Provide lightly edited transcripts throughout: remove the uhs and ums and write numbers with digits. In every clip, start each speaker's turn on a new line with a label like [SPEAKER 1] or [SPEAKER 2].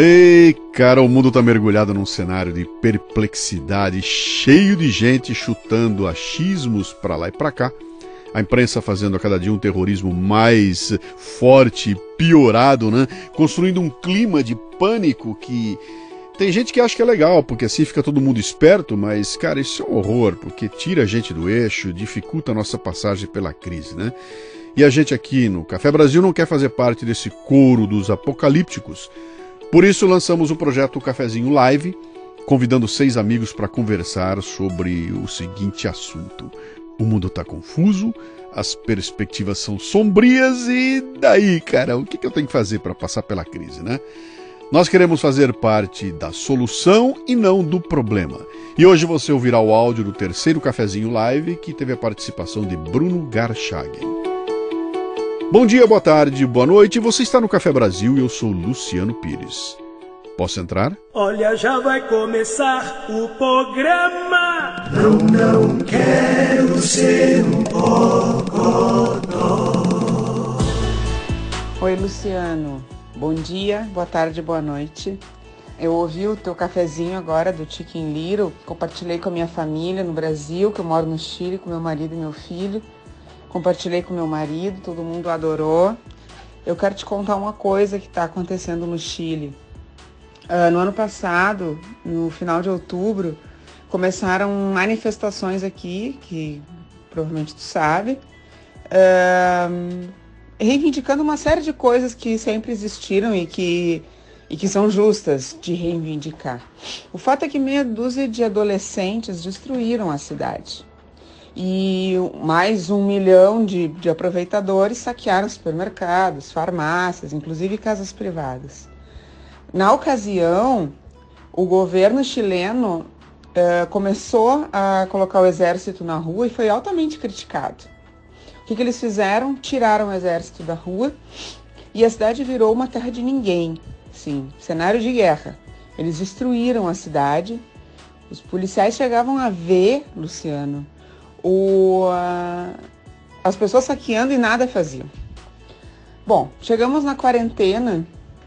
[SPEAKER 1] Ei, cara, o mundo tá mergulhado num cenário de perplexidade, cheio de gente chutando achismos pra lá e pra cá. A imprensa fazendo a cada dia um terrorismo mais forte, piorado, né? Construindo um clima de pânico que tem gente que acha que é legal, porque assim fica todo mundo esperto, mas, cara, isso é um horror, porque tira a gente do eixo, dificulta a nossa passagem pela crise, né? E a gente aqui no Café Brasil não quer fazer parte desse coro dos apocalípticos. Por isso lançamos o projeto Cafezinho Live, convidando 6 amigos para conversar sobre o seguinte assunto. O mundo está confuso, as perspectivas são sombrias e daí, cara, o que eu tenho que fazer para passar pela crise, né? Nós queremos fazer parte da solução e não do problema. E hoje você ouvirá o áudio do terceiro Cafezinho Live, que teve a participação de Bruno Garchagen. Bom dia, boa tarde, boa noite. Você está no Café Brasil e eu sou Luciano Pires. Posso entrar?
[SPEAKER 2] Olha, já vai começar o programa. Não quero ser um bocodó.
[SPEAKER 3] Oi, Luciano. Bom dia, boa tarde, boa noite. Eu ouvi o teu cafezinho agora do Chicken Little. Compartilhei com a minha família no Brasil, que eu moro no Chile, com meu marido e meu filho. Compartilhei com meu marido, todo mundo adorou. Eu quero te contar uma coisa que está acontecendo no Chile. No ano passado, no final de outubro, começaram manifestações aqui, que provavelmente tu sabe, reivindicando uma série de coisas que sempre existiram e que são justas de reivindicar. O fato é que meia dúzia de adolescentes destruíram a cidade. E mais 1 milhão de aproveitadores saquearam supermercados, farmácias, inclusive casas privadas. Na ocasião, o governo chileno começou a colocar o exército na rua e foi altamente criticado. O que eles fizeram? Tiraram o exército da rua e a cidade virou uma terra de ninguém. Sim, cenário de guerra. Eles destruíram a cidade. Os policiais chegavam a ver, Luciano, as pessoas saqueando e nada faziam. Bom, chegamos na quarentena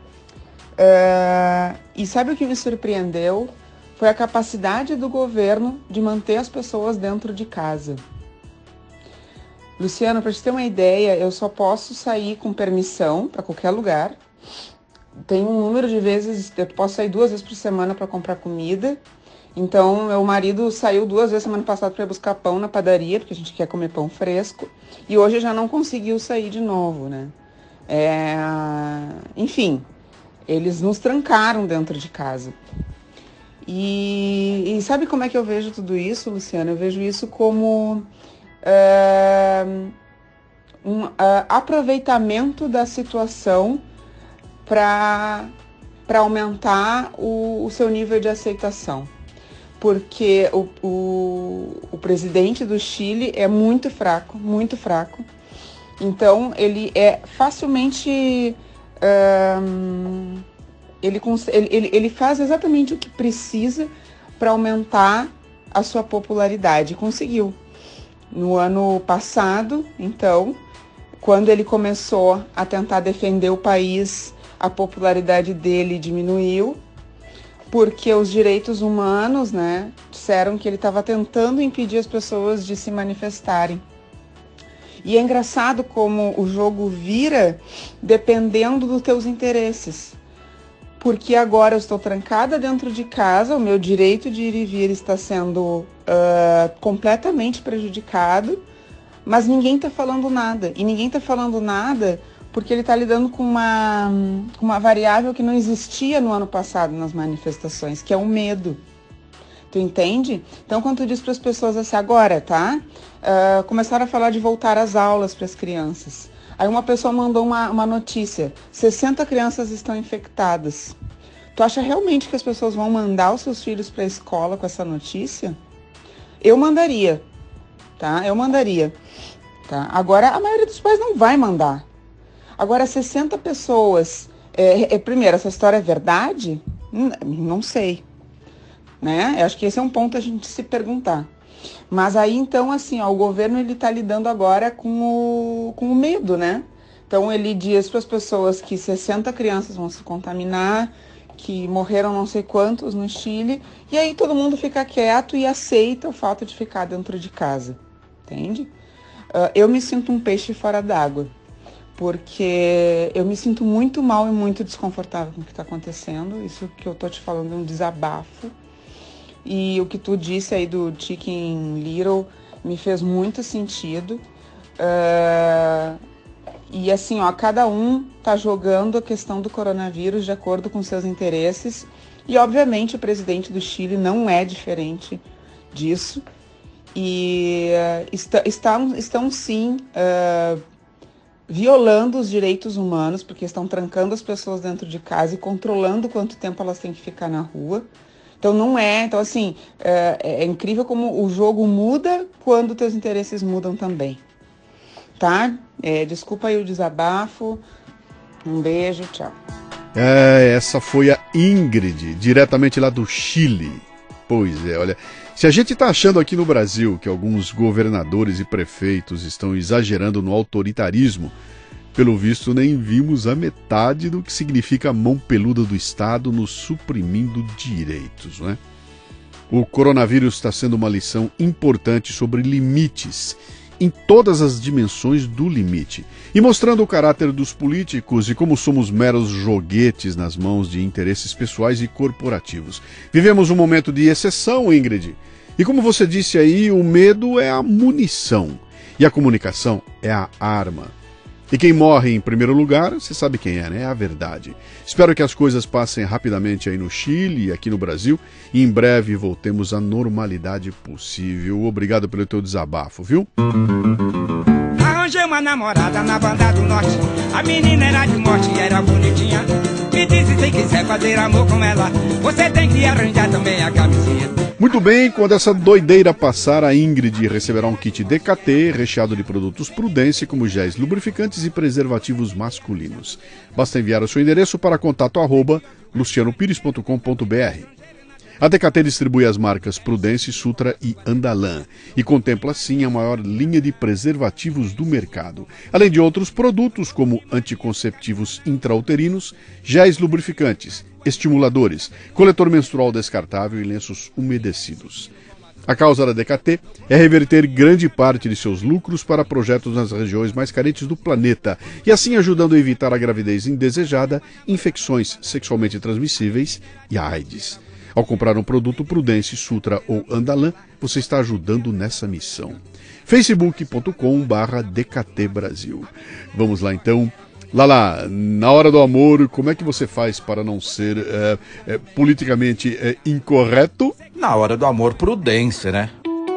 [SPEAKER 3] e sabe o que me surpreendeu? Foi a capacidade do governo de manter as pessoas dentro de casa. Luciano, para te ter uma ideia, eu só posso sair com permissão para qualquer lugar. Tem um número de vezes, eu posso sair 2 vezes por semana para comprar comida. Então, meu marido saiu 2 vezes semana passada para buscar pão na padaria, porque a gente quer comer pão fresco. E hoje já não conseguiu sair de novo, né? Enfim, eles nos trancaram dentro de casa. E sabe como é que eu vejo tudo isso, Luciano? Eu vejo isso como um aproveitamento da situação para aumentar o seu nível de aceitação. Porque o presidente do Chile é muito fraco, muito fraco. Então, ele é facilmente... Ele faz exatamente o que precisa para aumentar a sua popularidade. Conseguiu. No ano passado, então, quando ele começou a tentar defender o país, a popularidade dele diminuiu, porque os direitos humanos, né, disseram que ele estava tentando impedir as pessoas de se manifestarem. E é engraçado como o jogo vira dependendo dos teus interesses. Porque agora eu estou trancada dentro de casa, o meu direito de ir e vir está sendo completamente prejudicado, mas ninguém está falando nada. E ninguém está falando nada porque ele está lidando com uma variável que não existia no ano passado nas manifestações, que é o medo. Tu entende? Então, quando tu diz para as pessoas assim, agora, tá? Começaram a falar de voltar às aulas para as crianças. Aí uma pessoa mandou uma notícia, 60 crianças estão infectadas. Tu acha realmente que as pessoas vão mandar os seus filhos para a escola com essa notícia? Eu mandaria, tá? Eu mandaria, tá? Agora, a maioria dos pais não vai mandar. Agora, 60 pessoas... primeiro, essa história é verdade? Não sei. Né? Eu acho que esse é um ponto a gente se perguntar. Mas aí, então, assim, o governo ele está lidando agora com o medo, né? Então, ele diz para as pessoas que 60 crianças vão se contaminar, que morreram não sei quantos no Chile, e aí todo mundo fica quieto e aceita o fato de ficar dentro de casa, entende? Eu me sinto um peixe fora d'água, porque eu me sinto muito mal e muito desconfortável com o que está acontecendo. Isso que eu estou te falando é um desabafo. E o que tu disse aí do Chicken Little me fez muito sentido. E assim, ó, cada um tá jogando a questão do coronavírus de acordo com seus interesses. E obviamente o presidente do Chile não é diferente disso. E estão sim violando os direitos humanos, porque estão trancando as pessoas dentro de casa e controlando quanto tempo elas têm que ficar na rua. Então assim, é incrível como o jogo muda quando teus interesses mudam também, tá? Desculpa aí o desabafo, um beijo, tchau.
[SPEAKER 1] Essa foi a Ingrid, diretamente lá do Chile. Pois é, olha, se a gente tá achando aqui no Brasil que alguns governadores e prefeitos estão exagerando no autoritarismo, pelo visto nem vimos a metade do que significa a mão peluda do Estado nos suprimindo direitos, né? O coronavírus está sendo uma lição importante sobre limites, em todas as dimensões do limite, e mostrando o caráter dos políticos e como somos meros joguetes nas mãos de interesses pessoais e corporativos. Vivemos um momento de exceção, Ingrid, e como você disse aí, o medo é a munição, e a comunicação é a arma. E quem morre em primeiro lugar, você sabe quem é, né? É a verdade. Espero que as coisas passem rapidamente aí no Chile e aqui no Brasil, e em breve voltemos à normalidade possível. Obrigado pelo teu desabafo, viu?
[SPEAKER 2] Arranjei uma namorada na banda do norte. A menina era de morte e era bonitinha. Me disse, se quiser fazer amor com ela, você tem que arranjar também a camisinha.
[SPEAKER 1] Muito bem, quando essa doideira passar, a Ingrid receberá um kit DKT recheado de produtos Prudence, como géis lubrificantes e preservativos masculinos. Basta enviar o seu endereço para contato@lucianopires.com.br. A DKT distribui as marcas Prudence, Sutra e Andalan e contempla, sim, a maior linha de preservativos do mercado, além de outros produtos como anticonceptivos intrauterinos, géis lubrificantes, estimuladores, coletor menstrual descartável e lenços umedecidos. A causa da DKT é reverter grande parte de seus lucros para projetos nas regiões mais carentes do planeta e assim ajudando a evitar a gravidez indesejada, infecções sexualmente transmissíveis e a AIDS. Ao comprar um produto Prudence, Sutra ou Andalan, você está ajudando nessa missão. facebook.com/DKT Brasil. Vamos lá então. Lala, na hora do amor, como é que você faz para não ser politicamente incorreto?
[SPEAKER 4] Na hora do amor, prudência, né?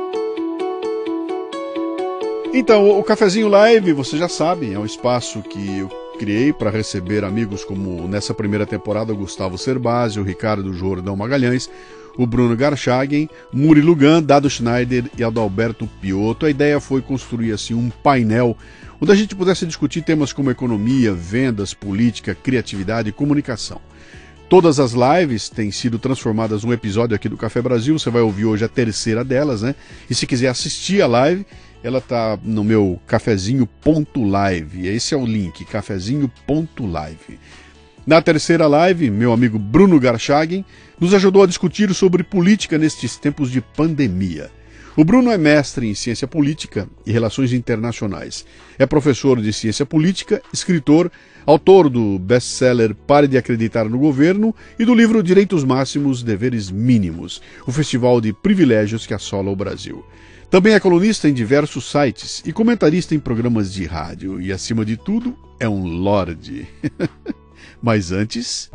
[SPEAKER 1] Então, o Cafezinho Live, você já sabe, é um espaço que eu criei para receber amigos como, nessa primeira temporada, o Gustavo Cerbasi, o Ricardo Jordão Magalhães, o Bruno Garchagen, Murilo Gun, Dado Schneider e Adalberto Piotto. A ideia foi construir assim um painel onde a gente pudesse discutir temas como economia, vendas, política, criatividade e comunicação. Todas as lives têm sido transformadas num episódio aqui do Café Brasil, você vai ouvir hoje a terceira delas, né? E se quiser assistir a live, ela tá no meu cafezinho.live, esse é o link, cafezinho.live. Na terceira live, meu amigo Bruno Garchagen nos ajudou a discutir sobre política nestes tempos de pandemia. O Bruno é mestre em ciência política e relações internacionais. É professor de ciência política, escritor, autor do best-seller Pare de Acreditar no Governo e do livro Direitos Máximos, Deveres Mínimos, o festival de privilégios que assola o Brasil. Também é colunista em diversos sites e comentarista em programas de rádio. E, acima de tudo, é um lorde. Mas antes...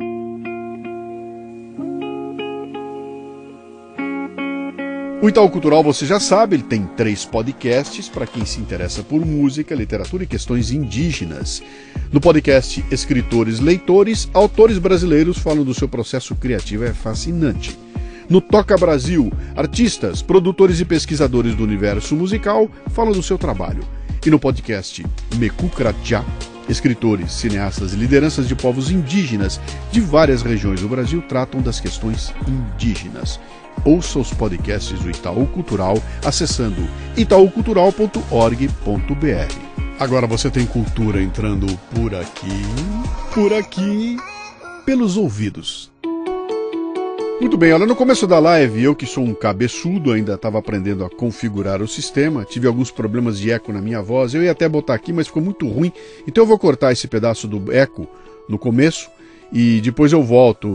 [SPEAKER 1] O Itaú Cultural, você já sabe, ele tem 3 podcasts para quem se interessa por música, literatura e questões indígenas. No podcast Escritores Leitores, autores brasileiros falam do seu processo criativo, é fascinante. No Toca Brasil, artistas, produtores e pesquisadores do universo musical falam do seu trabalho. E no podcast Mekucratjá, escritores, cineastas e lideranças de povos indígenas de várias regiões do Brasil tratam das questões indígenas. Ouça os podcasts do Itaú Cultural acessando itaucultural.org.br. Agora você tem cultura entrando por aqui, pelos ouvidos. Muito bem, olha, no começo da live, eu que sou um cabeçudo, ainda estava aprendendo a configurar o sistema, tive alguns problemas de eco na minha voz, eu ia até botar aqui, mas ficou muito ruim, então eu vou cortar esse pedaço do eco no começo, e depois eu volto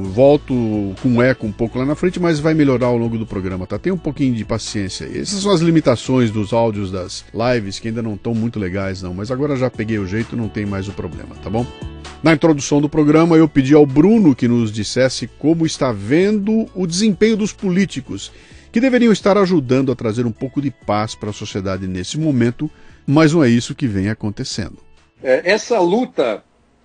[SPEAKER 1] com eco um pouco lá na frente, mas vai melhorar ao longo do programa, tá? Tem um pouquinho de paciência aí. Essas são as limitações dos áudios das lives, que ainda não estão muito legais não, mas agora já peguei o jeito, não tem mais o problema, tá bom? Na introdução do programa eu pedi ao Bruno que nos dissesse como está vendo o desempenho dos políticos, que deveriam estar ajudando a trazer um pouco de paz para a sociedade nesse momento, mas não é isso que vem acontecendo.
[SPEAKER 5] Essa luta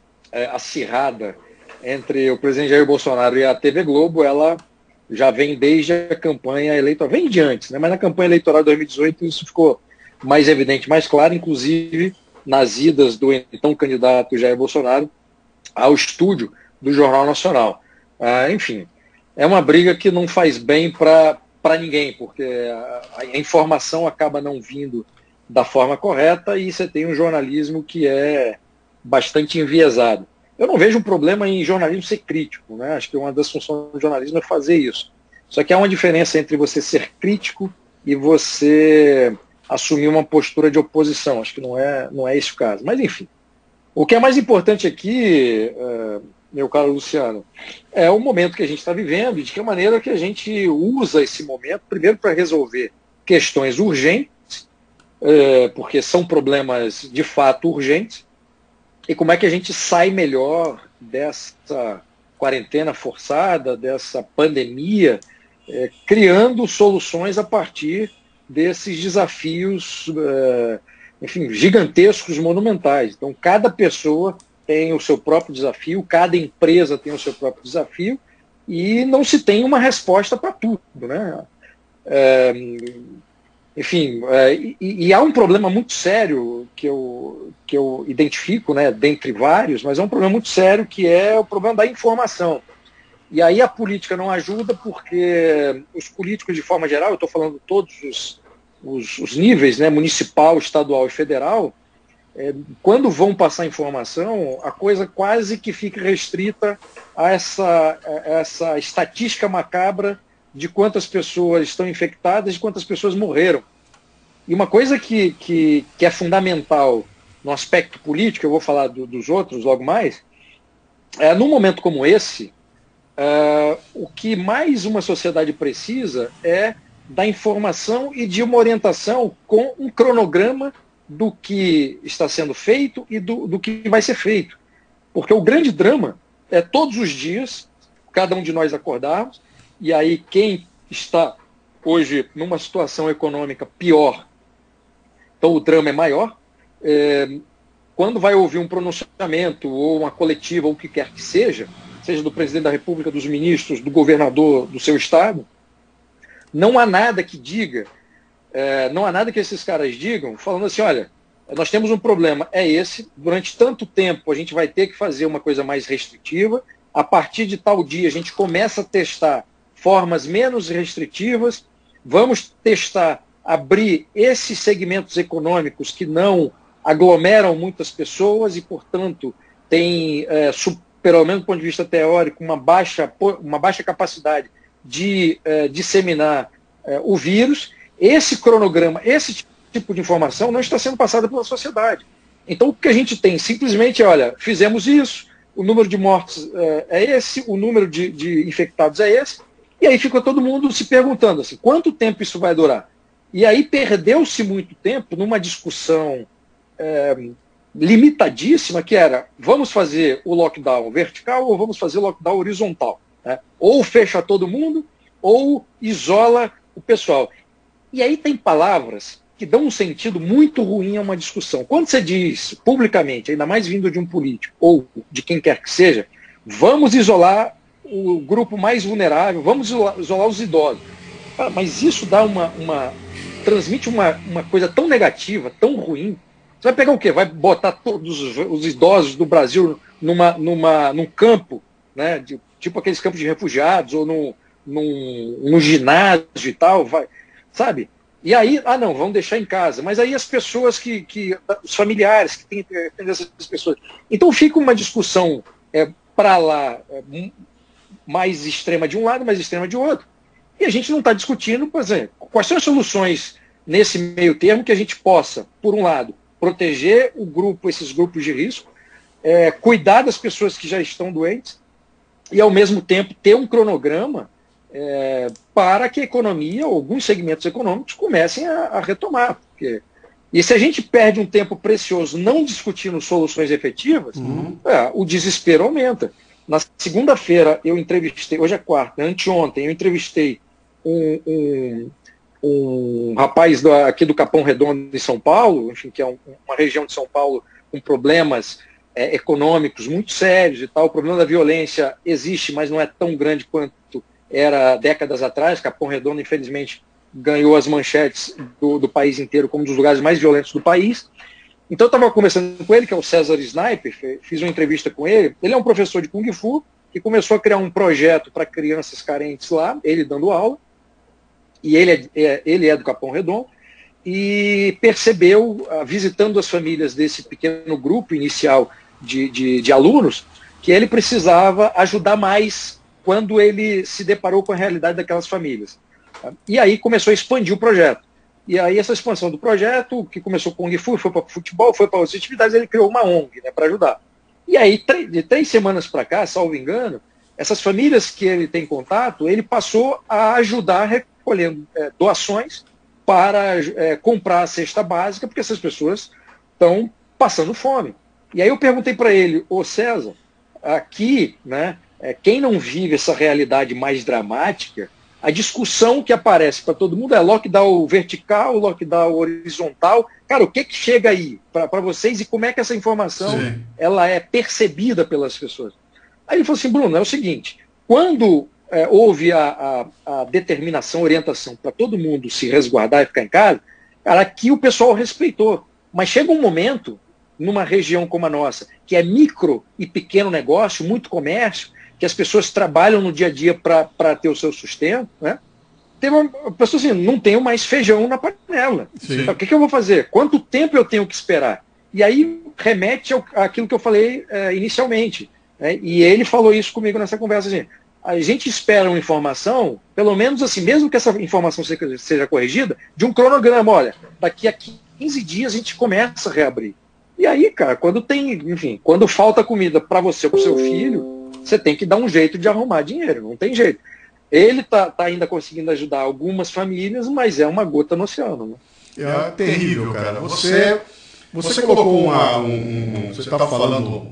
[SPEAKER 5] acirrada entre o presidente Jair Bolsonaro e a TV Globo, ela já vem desde a campanha eleitoral, vem de antes, né? Mas na campanha eleitoral de 2018 isso ficou mais evidente, mais claro, inclusive nas idas do então candidato Jair Bolsonaro ao estúdio do Jornal Nacional. Enfim, é uma briga que não faz bem para ninguém, porque a informação acaba não vindo da forma correta e você tem um jornalismo que é bastante enviesado. Eu não vejo um problema em jornalismo ser crítico, né? Acho que uma das funções do jornalismo é fazer isso. Só que há uma diferença entre você ser crítico e você assumir uma postura de oposição. Acho que não é esse o caso. Mas, enfim, o que é mais importante aqui, meu caro Luciano, é o momento que a gente está vivendo e de que maneira que a gente usa esse momento, primeiro para resolver questões urgentes, porque são problemas de fato urgentes, e como é que a gente sai melhor dessa quarentena forçada, dessa pandemia, criando soluções a partir desses desafios, enfim, gigantescos, monumentais. Então, cada pessoa tem o seu próprio desafio, cada empresa tem o seu próprio desafio, e não se tem uma resposta para tudo, né? Enfim, e há um problema muito sério que eu identifico, né, dentre vários, mas é um problema muito sério, que é o problema da informação. E aí a política não ajuda porque os políticos, de forma geral, eu estou falando todos os níveis, né, municipal, estadual e federal, quando vão passar informação, a coisa quase que fica restrita a essa estatística macabra de quantas pessoas estão infectadas e quantas pessoas morreram. E uma coisa que é fundamental no aspecto político, eu vou falar dos outros logo mais, num momento como esse, o que mais uma sociedade precisa é da informação e de uma orientação com um cronograma do que está sendo feito e do que vai ser feito. Porque o grande drama é todos os dias, cada um de nós acordarmos, e aí quem está hoje numa situação econômica pior, então o drama é maior, quando vai ouvir um pronunciamento ou uma coletiva ou o que quer que seja do presidente da República, dos ministros, do governador do seu estado, não há nada que diga, não há nada que esses caras digam falando assim, olha, nós temos um problema, é esse, durante tanto tempo a gente vai ter que fazer uma coisa mais restritiva, a partir de tal dia a gente começa a testar formas menos restritivas, vamos testar, abrir esses segmentos econômicos que não aglomeram muitas pessoas e, portanto, tem, pelo menos do ponto de vista teórico, uma baixa capacidade de disseminar o vírus. Esse cronograma, esse tipo de informação não está sendo passada pela sociedade. Então, o que a gente tem simplesmente é, olha, fizemos isso, o número de mortes é esse, o número de infectados é esse, e aí fica todo mundo se perguntando assim, quanto tempo isso vai durar? E aí perdeu-se muito tempo numa discussão limitadíssima, que era, vamos fazer o lockdown vertical ou vamos fazer o lockdown horizontal? Né? Ou fecha todo mundo, ou isola o pessoal. E aí tem palavras que dão um sentido muito ruim a uma discussão. Quando você diz publicamente, ainda mais vindo de um político, ou de quem quer que seja, vamos isolar o grupo mais vulnerável, vamos isolar os idosos. Mas isso dá transmite uma coisa tão negativa, tão ruim. Você vai pegar o quê? Vai botar todos os idosos do Brasil num campo, né, tipo aqueles campos de refugiados, ou num ginásio e tal, sabe? E aí, não, vamos deixar em casa. Mas aí as pessoas os familiares que têm que atender essas pessoas. Então fica uma discussão para lá mais extrema de um lado, mais extrema de outro. E a gente não está discutindo, por exemplo, quais são as soluções nesse meio termo que a gente possa, por um lado, proteger esses grupos de risco, cuidar das pessoas que já estão doentes e, ao mesmo tempo, ter um cronograma para que a economia, ou alguns segmentos econômicos, comecem a retomar. E se a gente perde um tempo precioso não discutindo soluções efetivas, o desespero aumenta. Na segunda-feira eu entrevistei, hoje é quarta, anteontem eu entrevistei um rapaz aqui do Capão Redondo de São Paulo, enfim, que é uma região de São Paulo com problemas econômicos muito sérios e tal. O problema da violência existe, mas não é tão grande quanto era décadas atrás. Capão Redondo, infelizmente, ganhou as manchetes do país inteiro como um dos lugares mais violentos do país. Então eu estava conversando com ele, que é o César Sniper, fiz uma entrevista com ele. Ele é um professor de Kung Fu que começou a criar um projeto para crianças carentes lá, ele dando aula, e ele é do Capão Redondo, e percebeu, visitando as famílias desse pequeno grupo inicial de alunos, que ele precisava ajudar mais quando ele se deparou com a realidade daquelas famílias. E aí começou a expandir o projeto. E aí essa expansão do projeto, que começou com o Kung Fu, foi para futebol, foi para outras atividades, ele criou uma ONG, né, para ajudar. E aí, de 3 semanas para cá, salvo engano, essas famílias que ele tem contato, ele passou a ajudar recolhendo doações para comprar a cesta básica, porque essas pessoas estão passando fome. E aí eu perguntei para ele, ô César, aqui, né, quem não vive essa realidade mais dramática, a discussão que aparece para todo mundo é lockdown vertical, lockdown horizontal. Cara, o que chega aí para vocês e como é que essa informação ela é percebida pelas pessoas? Aí ele falou assim, Bruno, é o seguinte, quando houve a determinação, orientação para todo mundo se resguardar e ficar em casa, cara, aqui o pessoal respeitou. Mas chega um momento, numa região como a nossa, que é micro e pequeno negócio, muito comércio, que as pessoas trabalham no dia a dia para ter o seu sustento, né? Tem uma pessoa assim, não tenho mais feijão na panela. Então, o que eu vou fazer? Quanto tempo eu tenho que esperar? E aí remete àquilo que eu falei inicialmente. Né? E ele falou isso comigo nessa conversa. Assim, a gente espera uma informação, pelo menos assim, mesmo que essa informação seja corrigida, de um cronograma. Olha, daqui a 15 dias a gente começa a reabrir. E aí, cara, quando falta comida para você ou para o seu filho, você tem que dar um jeito de arrumar dinheiro, não tem jeito. Ele está ainda conseguindo ajudar algumas famílias, mas é uma gota no oceano. Né?
[SPEAKER 1] É terrível, cara. Você colocou você estava falando...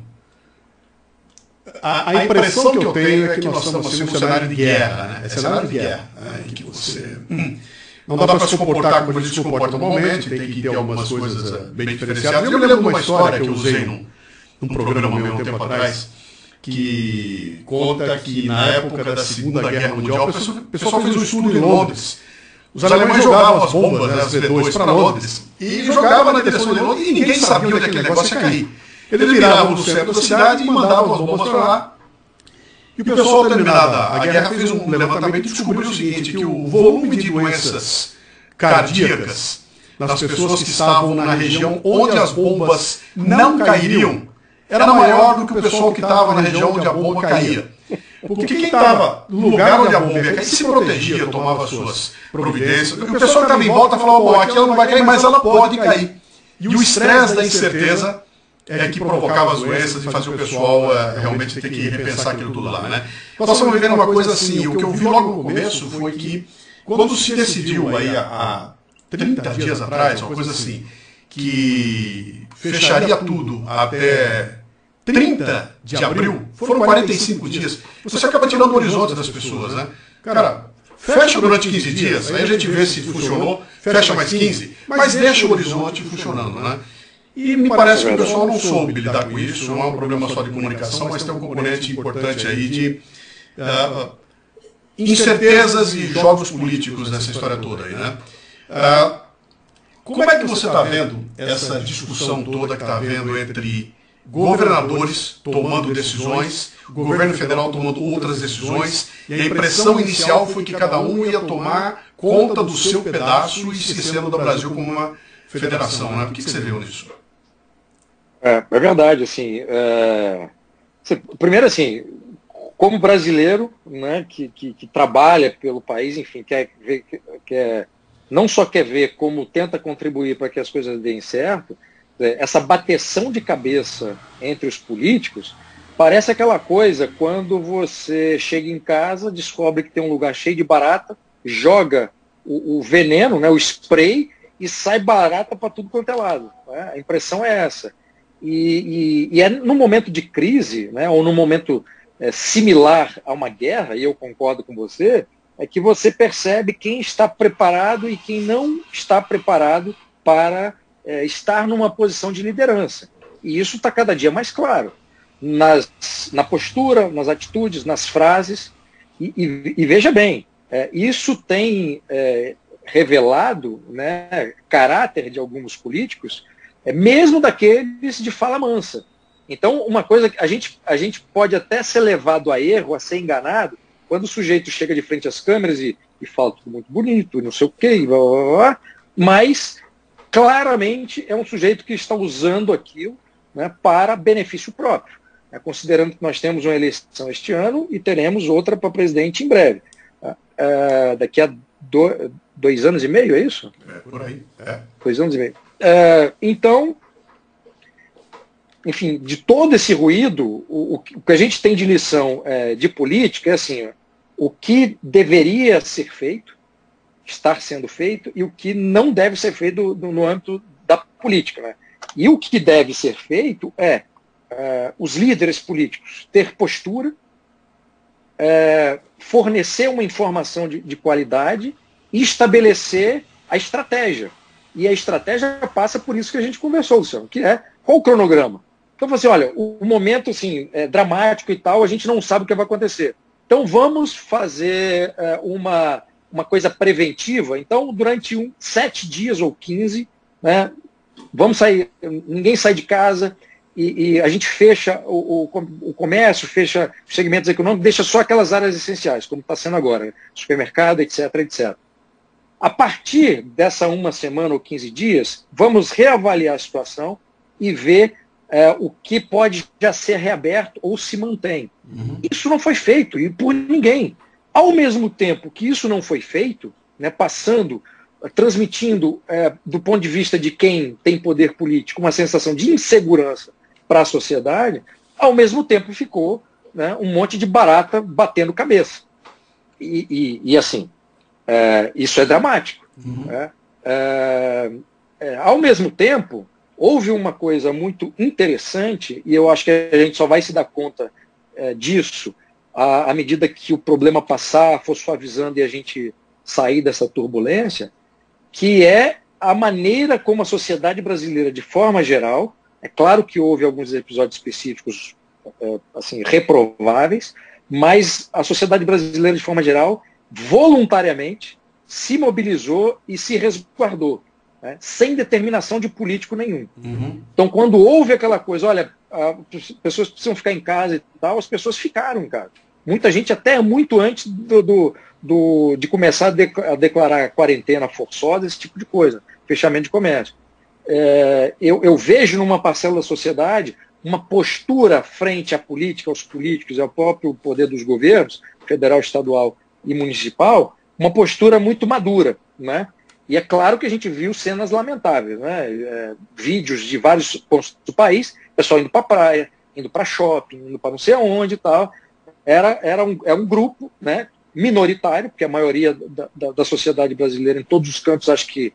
[SPEAKER 1] A impressão que eu tenho é que nós estamos assim, num cenário de guerra, né? É cenário de guerra, né? Em que você... Não dá para se comportar como ele se comporta normalmente, tem que ter algumas coisas bem diferenciadas. Eu me lembro de uma história que eu usei num programa meu um tempo atrás, que conta que na época da Segunda Guerra Mundial, o pessoal fez um estudo em Londres. Os alemães jogavam as bombas, né, as V2, para Londres, e jogavam na direção de Londres, e ninguém sabia onde aquele negócio ia cair. Eles viravam no centro da cidade e mandavam as bombas para lá. E o pessoal, terminada a guerra, fez um levantamento e descobriu o seguinte, que o volume de doenças cardíacas nas pessoas que estavam na região onde as bombas não cairiam era maior do que o pessoal que estava na região onde a bomba caía. Porque quem estava no lugar onde a bomba ia cair se protegia, tomava suas providências. O pessoal que estava em volta falava, bom, aqui ela não vai cair, mas ela pode cair. E o estresse da incerteza é que provocava as doenças e fazia o pessoal realmente ter que repensar aquilo tudo lá, né? Nós estamos vivendo uma coisa assim, o que eu vi logo no começo foi que, quando se decidiu aí há 30 dias atrás, uma coisa assim, que fecharia tudo até 30 de abril, foram 45 dias, você acaba tirando o horizonte das pessoas, né? Cara, fecha durante 15 dias, aí a gente vê se funcionou, fecha mais 15, mas deixa o horizonte funcionando, né? E me parece que o pessoal não soube lidar com isso, não é um problema só de comunicação, mas tem um componente importante aí de incertezas e jogos políticos nessa história toda aí, né? Como é que você está vendo essa discussão toda que está havendo entre governadores tomando decisões, o governo federal tomando outras decisões, e a impressão inicial foi que cada um ia tomar conta do seu pedaço e esquecendo do Brasil como uma federação, né? O que você viu nisso?
[SPEAKER 5] É verdade, assim, Primeiro, assim, como brasileiro, né, que trabalha pelo país, enfim, não só quer ver como tenta contribuir para que as coisas deem certo, essa bateção de cabeça entre os políticos parece aquela coisa quando você chega em casa, descobre que tem um lugar cheio de barata, joga o veneno, né, o spray, e sai barata para tudo quanto é lado. Né? A impressão é essa. E é num momento de crise, né, ou num momento similar a uma guerra, e eu concordo com você, é que você percebe quem está preparado e quem não está preparado para estar numa posição de liderança. E isso está cada dia mais claro. Na postura, nas atitudes, nas frases. E veja bem, isso tem revelado, né, caráter de alguns políticos, mesmo daqueles de fala mansa. Então, uma coisa que a gente pode até ser levado a erro, a ser enganado, quando o sujeito chega de frente às câmeras e fala tudo muito bonito, não sei o quê, blá, blá, blá, mas claramente é um sujeito que está usando aquilo, né, para benefício próprio, né, considerando que nós temos uma eleição este ano e teremos outra para presidente em breve. Daqui a 2 anos e meio, é isso?
[SPEAKER 1] Por aí.
[SPEAKER 5] 2 anos e meio. Então, enfim, de todo esse ruído, o que a gente tem de lição de política é assim, o que deveria ser feito, estar sendo feito, e o que não deve ser feito no âmbito da política. Né? E o que deve ser feito é os líderes políticos ter postura, fornecer uma informação de qualidade e estabelecer a estratégia. E a estratégia passa por isso que a gente conversou, Luciano, que é qual o cronograma. Então, você, olha, o momento assim, é dramático e tal, a gente não sabe o que vai acontecer. Então, vamos fazer uma coisa preventiva. Então, durante 7 dias ou 15, né, vamos sair, ninguém sai de casa e a gente fecha o comércio, fecha os segmentos econômicos, deixa só aquelas áreas essenciais, como está sendo agora, né, supermercado, etc, etc. A partir dessa 1 semana ou 15 dias, vamos reavaliar a situação e ver o que pode já ser reaberto ou se mantém. Uhum. Isso não foi feito, e por ninguém. Ao mesmo tempo que isso não foi feito, né, transmitindo, do ponto de vista de quem tem poder político, uma sensação de insegurança para a sociedade, ao mesmo tempo ficou, né, um monte de barata batendo cabeça. E assim, isso é dramático. Uhum. Ao mesmo tempo, houve uma coisa muito interessante, e eu acho que a gente só vai se dar conta disso à medida que o problema passar, for suavizando e a gente sair dessa turbulência, que é a maneira como a sociedade brasileira, de forma geral, é claro que houve alguns episódios específicos assim, reprováveis, mas a sociedade brasileira, de forma geral, voluntariamente se mobilizou e se resguardou, né, sem determinação de político nenhum. Uhum. Então, quando houve aquela coisa, olha, as pessoas precisam ficar em casa e tal, as pessoas ficaram em casa. Muita gente até muito antes de começar a declarar quarentena forçosa, esse tipo de coisa, fechamento de comércio. Eu vejo numa parcela da sociedade uma postura frente à política, aos políticos e ao próprio poder dos governos, federal, estadual e municipal, uma postura muito madura, né? E é claro que a gente viu cenas lamentáveis, né? Vídeos de vários pontos do país, pessoal indo para a praia, indo para shopping, indo para não sei aonde e tal. Era um grupo, né, minoritário, porque a maioria da sociedade brasileira, em todos os campos, acho que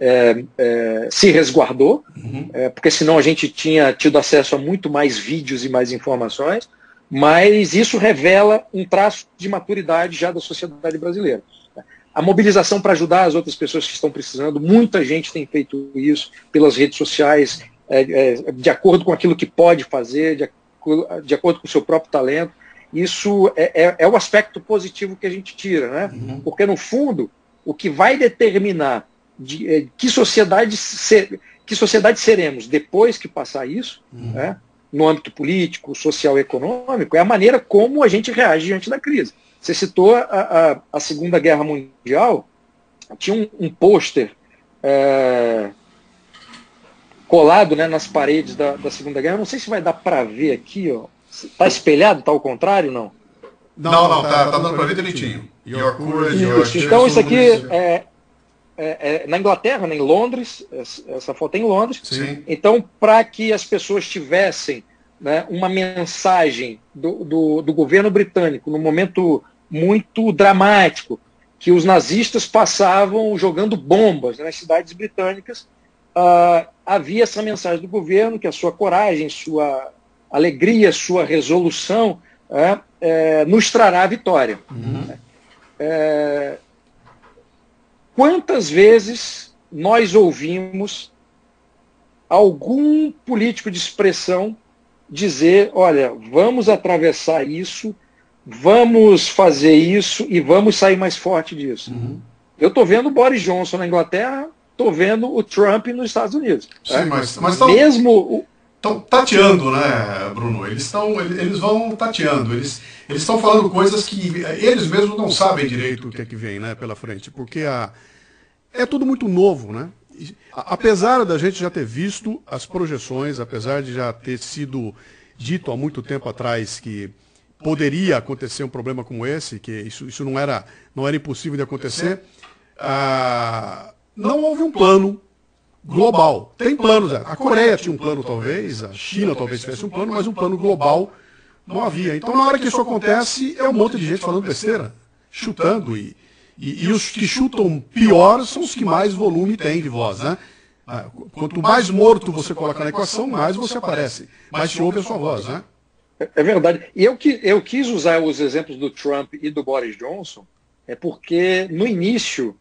[SPEAKER 5] se resguardou, uhum. Porque senão a gente tinha tido acesso a muito mais vídeos e mais informações, mas isso revela um traço de maturidade já da sociedade brasileira. A mobilização para ajudar as outras pessoas que estão precisando, muita gente tem feito isso pelas redes sociais, de acordo com aquilo que pode fazer, de acordo com o seu próprio talento. Isso é o aspecto positivo que a gente tira, né? Uhum. Porque, no fundo, o que vai determinar que sociedade seremos depois que passar isso, uhum. né, no âmbito político, social e econômico, é a maneira como a gente reage diante da crise. Você citou a Segunda Guerra Mundial, tinha um pôster colado, né, nas paredes da Segunda Guerra, não sei se vai dar para ver aqui, ó, Tá espelhado? Tá ao contrário, não?
[SPEAKER 1] Não, tá dando para ver direitinho. Your courage, your
[SPEAKER 5] então isso aqui na Inglaterra, né, em Londres, essa foto é em Londres.
[SPEAKER 1] Sim.
[SPEAKER 5] Então, para que as pessoas tivessem, né, uma mensagem do governo britânico num momento muito dramático, que os nazistas passavam jogando bombas, né, nas cidades britânicas, havia essa mensagem do governo que a sua coragem, sua alegria, sua resolução nos trará a vitória.
[SPEAKER 1] Uhum.
[SPEAKER 5] Quantas vezes nós ouvimos algum político de expressão dizer, olha, vamos atravessar isso, vamos fazer isso e vamos sair mais forte disso?
[SPEAKER 1] Uhum.
[SPEAKER 5] Eu estou vendo o Boris Johnson na Inglaterra, estou vendo o Trump nos Estados Unidos.
[SPEAKER 1] Sim, mas
[SPEAKER 5] mesmo
[SPEAKER 1] estão tateando, né, Bruno? Eles vão tateando. Eles estão falando coisas que eles mesmos não sabem direito o que é que vem, né, pela frente, porque é tudo muito novo, né? Apesar da gente já ter visto as projeções, apesar de já ter sido dito há muito tempo atrás que poderia acontecer um problema como esse, que isso não era impossível de acontecer, não houve um plano global. Tem planos, a Coreia tinha um plano talvez, a China talvez tivesse um plano, mas um plano global não havia. Então na hora que isso acontece, é um monte de gente falando besteira, chutando, e os que chutam pior são os que mais volume têm de voz, né? Quanto mais morto você coloca na equação, mais você aparece, mais se ouve a sua voz, né?
[SPEAKER 5] É verdade. E eu quis usar os exemplos do Trump e do Boris Johnson, porque no início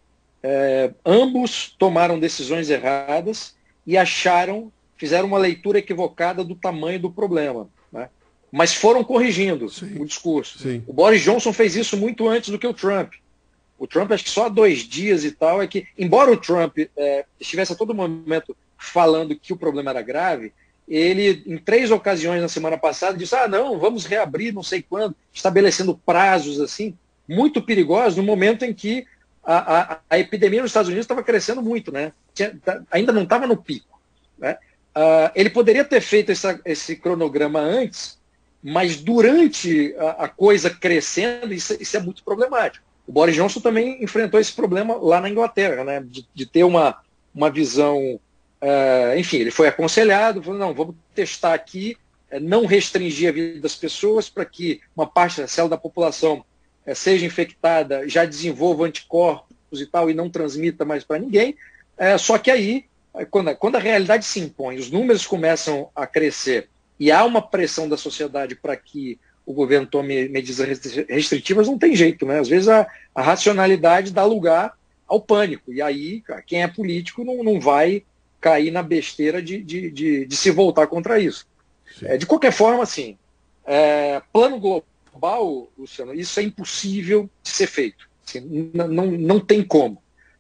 [SPEAKER 5] ambos tomaram decisões erradas e fizeram uma leitura equivocada do tamanho do problema, né? Mas foram corrigindo o discurso.
[SPEAKER 1] Sim.
[SPEAKER 5] O Boris Johnson fez isso muito antes do que o Trump. O Trump, acho que só há 2 dias e tal, embora o Trump estivesse a todo momento falando que o problema era grave, ele, em 3 ocasiões na semana passada, disse, não, vamos reabrir não sei quando, estabelecendo prazos assim, muito perigosos, no momento em que a epidemia nos Estados Unidos estava crescendo muito, né? Ainda não estava no pico, né? Ele poderia ter feito esse cronograma antes, mas durante a coisa crescendo, isso é muito problemático. O Boris Johnson também enfrentou esse problema lá na Inglaterra, né? De ter uma visão... enfim, ele foi aconselhado, falou, não, vamos testar aqui, não restringir a vida das pessoas para que uma parte da célula da população seja infectada, já desenvolva anticorpos e tal, e não transmita mais para ninguém. Só que aí, quando a realidade se impõe, os números começam a crescer e há uma pressão da sociedade para que o governo tome medidas restritivas, não tem jeito, né? Às vezes a racionalidade dá lugar ao pânico, e aí quem é político não vai cair na besteira de se voltar contra isso. De qualquer forma, assim, plano global, Luciano, isso é impossível de ser feito. Assim, não tem como.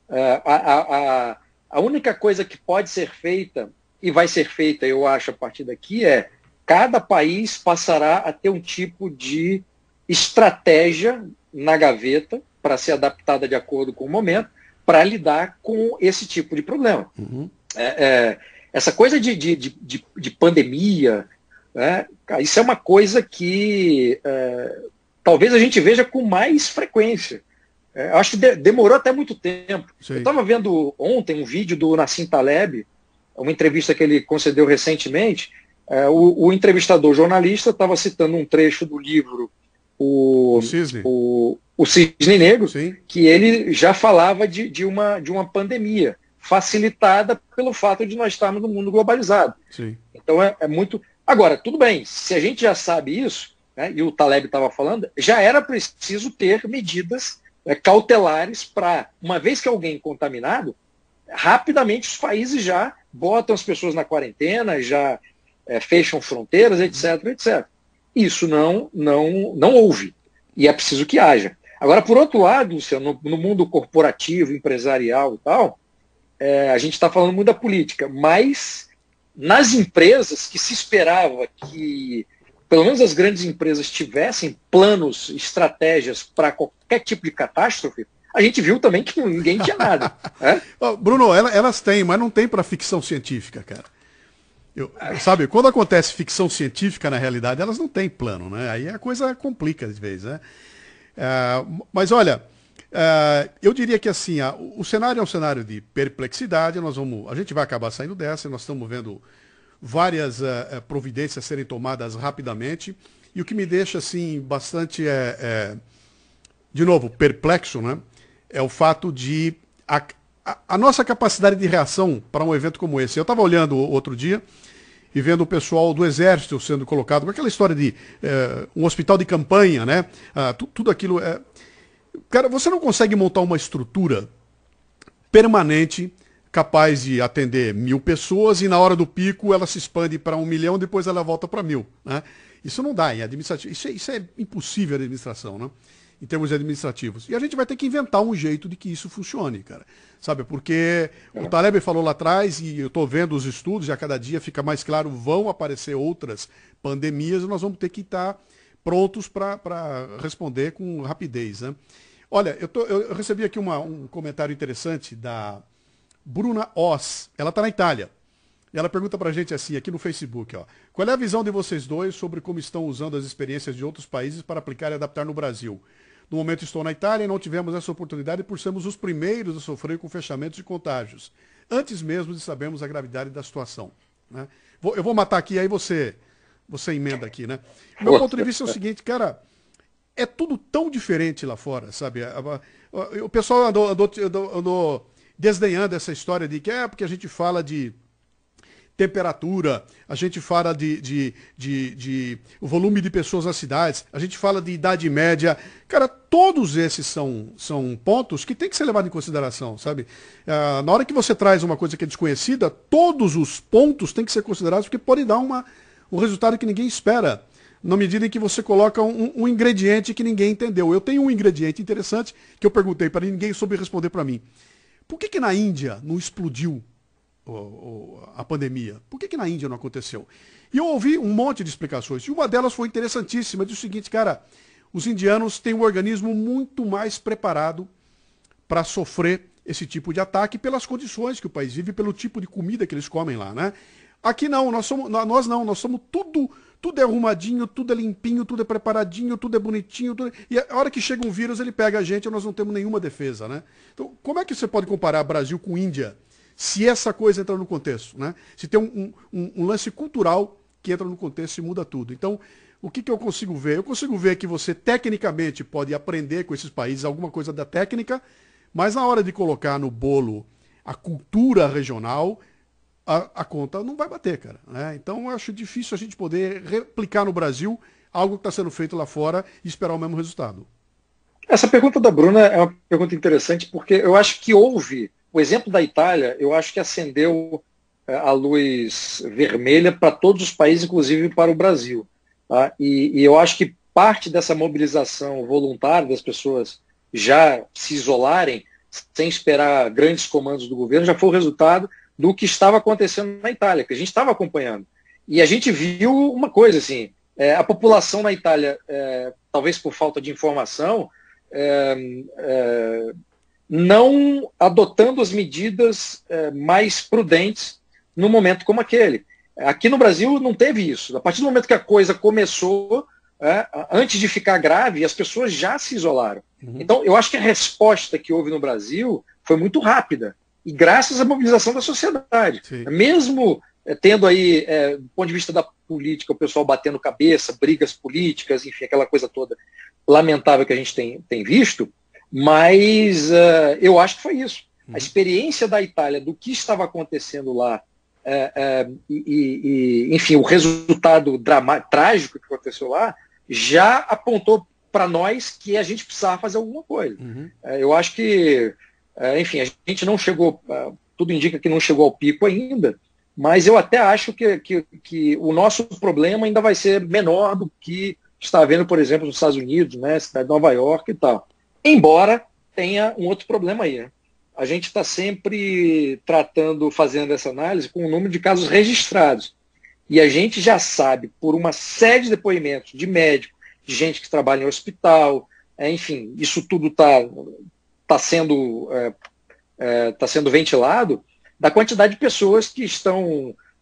[SPEAKER 5] A única coisa que pode ser feita, e vai ser feita, eu acho, a partir daqui, cada país passará a ter um tipo de estratégia na gaveta para ser adaptada de acordo com o momento, para lidar com esse tipo de problema.
[SPEAKER 1] Uhum.
[SPEAKER 5] Essa coisa de pandemia, isso é uma coisa que talvez a gente veja com mais frequência. Eu acho que demorou até muito tempo.
[SPEAKER 1] Sim.
[SPEAKER 5] Eu estava vendo ontem um vídeo do Nassim Taleb, uma entrevista que ele concedeu recentemente. O entrevistador jornalista estava citando um trecho do livro O Cisne Negro,
[SPEAKER 1] Sim.
[SPEAKER 5] que ele já falava de uma pandemia facilitada pelo fato de nós estarmos no mundo globalizado.
[SPEAKER 1] Sim.
[SPEAKER 5] Então é muito... Agora, tudo bem, se a gente já sabe isso, né, e o Taleb estava falando, já era preciso ter medidas cautelares para, uma vez que alguém contaminado, rapidamente os países já botam as pessoas na quarentena, já fecham fronteiras, etc, etc. Isso não houve. E é preciso que haja. Agora, por outro lado, Luciano, no mundo corporativo, empresarial e tal, a gente está falando muito da política, mas nas empresas que se esperava que, pelo menos as grandes empresas, tivessem planos, estratégias para qualquer tipo de catástrofe, a gente viu também que ninguém tinha nada.
[SPEAKER 1] Bruno, elas têm, mas não tem para ficção científica, cara. Sabe, quando acontece ficção científica, na realidade, elas não têm plano, né? Aí a coisa complica às vezes, né? Mas olha, eu diria que assim, o cenário é um cenário de perplexidade, a gente vai acabar saindo dessa, nós estamos vendo várias providências serem tomadas rapidamente, e o que me deixa assim bastante, de novo, perplexo, né? É o fato de a nossa capacidade de reação para um evento como esse. Eu estava olhando outro dia e vendo o pessoal do Exército sendo colocado com aquela história de um hospital de campanha, né? Tudo aquilo. Cara, você não consegue montar uma estrutura permanente capaz de atender 1.000 pessoas e na hora do pico ela se expande para 1 milhão, depois ela volta para 1.000, né? Isso não dá em administrativo. Isso é impossível em administração, né? Em termos administrativos. E a gente vai ter que inventar um jeito de que isso funcione, cara. Sabe, porque o Taleb falou lá atrás, e eu estou vendo os estudos, e a cada dia fica mais claro, vão aparecer outras pandemias, e nós vamos ter que estar prontos para responder com rapidez, né? Olha, eu recebi aqui um comentário interessante da Bruna Oz. Ela está na Itália. E ela pergunta pra gente assim, aqui no Facebook, ó. Qual é a visão de vocês dois sobre como estão usando as experiências de outros países para aplicar e adaptar no Brasil? No momento estou na Itália e não tivemos essa oportunidade por sermos os primeiros a sofrer com fechamentos e contágios, antes mesmo de sabermos a gravidade da situação, né? Eu vou matar aqui, aí você emenda aqui, né? Meu ponto de vista é o seguinte, cara, é tudo tão diferente lá fora, sabe? O pessoal andou desdenhando essa história de que porque a gente fala de temperatura, a gente fala de o volume de pessoas nas cidades, a gente fala de idade média. Cara, todos esses são pontos que tem que ser levados em consideração, sabe? Na hora que você traz uma coisa que é desconhecida, todos os pontos têm que ser considerados, porque pode dar um resultado que ninguém espera, na medida em que você coloca um ingrediente que ninguém entendeu. Eu tenho um ingrediente interessante que eu perguntei para ninguém soube responder para mim. Por que na Índia não explodiu a pandemia? Por que na Índia não aconteceu? E eu ouvi um monte de explicações. E uma delas foi interessantíssima, diz o seguinte, cara, os indianos têm um organismo muito mais preparado para sofrer esse tipo de ataque pelas condições que o país vive, pelo tipo de comida que eles comem lá, né? Aqui não, nós somos tudo é arrumadinho, tudo é limpinho, tudo é preparadinho, tudo é bonitinho, e a hora que chega um vírus ele pega a gente e nós não temos nenhuma defesa, né? Então, como é que você pode comparar Brasil com Índia? Se essa coisa entra no contexto, né? Se tem um lance cultural que entra no contexto e muda tudo. Então, o que eu consigo ver? Eu consigo ver que você tecnicamente pode aprender com esses países alguma coisa da técnica, mas na hora de colocar no bolo a cultura regional, a conta não vai bater, cara, né? Então, eu acho difícil a gente poder replicar no Brasil algo que está sendo feito lá fora e esperar o mesmo resultado.
[SPEAKER 5] Essa pergunta da Bruna é uma pergunta interessante, porque eu acho que o exemplo da Itália, eu acho que acendeu a luz vermelha para todos os países, inclusive para o Brasil. Tá? E eu acho que parte dessa mobilização voluntária das pessoas já se isolarem, sem esperar grandes comandos do governo, já foi o resultado do que estava acontecendo na Itália, que a gente estava acompanhando. E a gente viu uma coisa, assim, a população na Itália, talvez por falta de informação, não adotando as medidas mais prudentes num momento como aquele. Aqui no Brasil não teve isso. A partir do momento que a coisa começou, antes de ficar grave, as pessoas já se isolaram. Uhum. Então, eu acho que a resposta que houve no Brasil foi muito rápida, e graças à mobilização da sociedade. Sim. Mesmo tendo aí, do ponto de vista da política, o pessoal batendo cabeça, brigas políticas, enfim, aquela coisa toda lamentável que a gente tem visto, mas eu acho que foi isso. A experiência da Itália, do que estava acontecendo lá, enfim, o resultado trágico que aconteceu lá, já apontou para nós que a gente precisava fazer alguma coisa. Uhum. Eu acho que, enfim, a gente não chegou, tudo indica que não chegou ao pico ainda, mas eu até acho que o nosso problema ainda vai ser menor do que está havendo, por exemplo, nos Estados Unidos, né, cidade de Nova York e tal. Embora tenha um outro problema aí, né? A gente está sempre fazendo essa análise com o número de casos registrados. E a gente já sabe, por uma série de depoimentos de médico, de gente que trabalha em hospital, enfim, isso tudo está sendo ventilado, da quantidade de pessoas que estão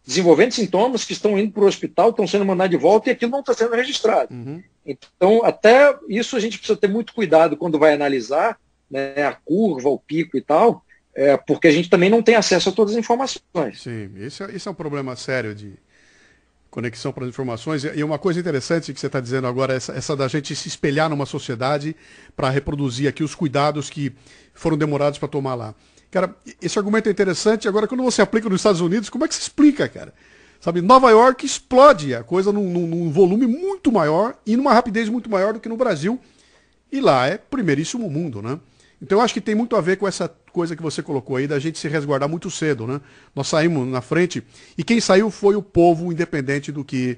[SPEAKER 5] desenvolvendo sintomas, que estão indo para o hospital, estão sendo mandados de volta e aquilo não está sendo registrado. Então, até isso a gente precisa ter muito cuidado quando vai analisar, né, a curva, o pico e tal, porque a gente também não tem acesso a todas as informações.
[SPEAKER 1] Sim, esse é um problema sério de conexão para as informações. E uma coisa interessante que você está dizendo agora, essa da gente se espelhar numa sociedade para reproduzir aqui os cuidados que foram demorados para tomar lá. Cara, esse argumento é interessante. Agora, quando você aplica nos Estados Unidos, como é que se explica, cara? Sabe, Nova York explode a coisa num volume muito maior e numa rapidez muito maior do que no Brasil. E lá é primeiríssimo mundo, né? Então eu acho que tem muito a ver com essa coisa que você colocou aí, da gente se resguardar muito cedo, né? Nós saímos na frente e quem saiu foi o povo, independente do que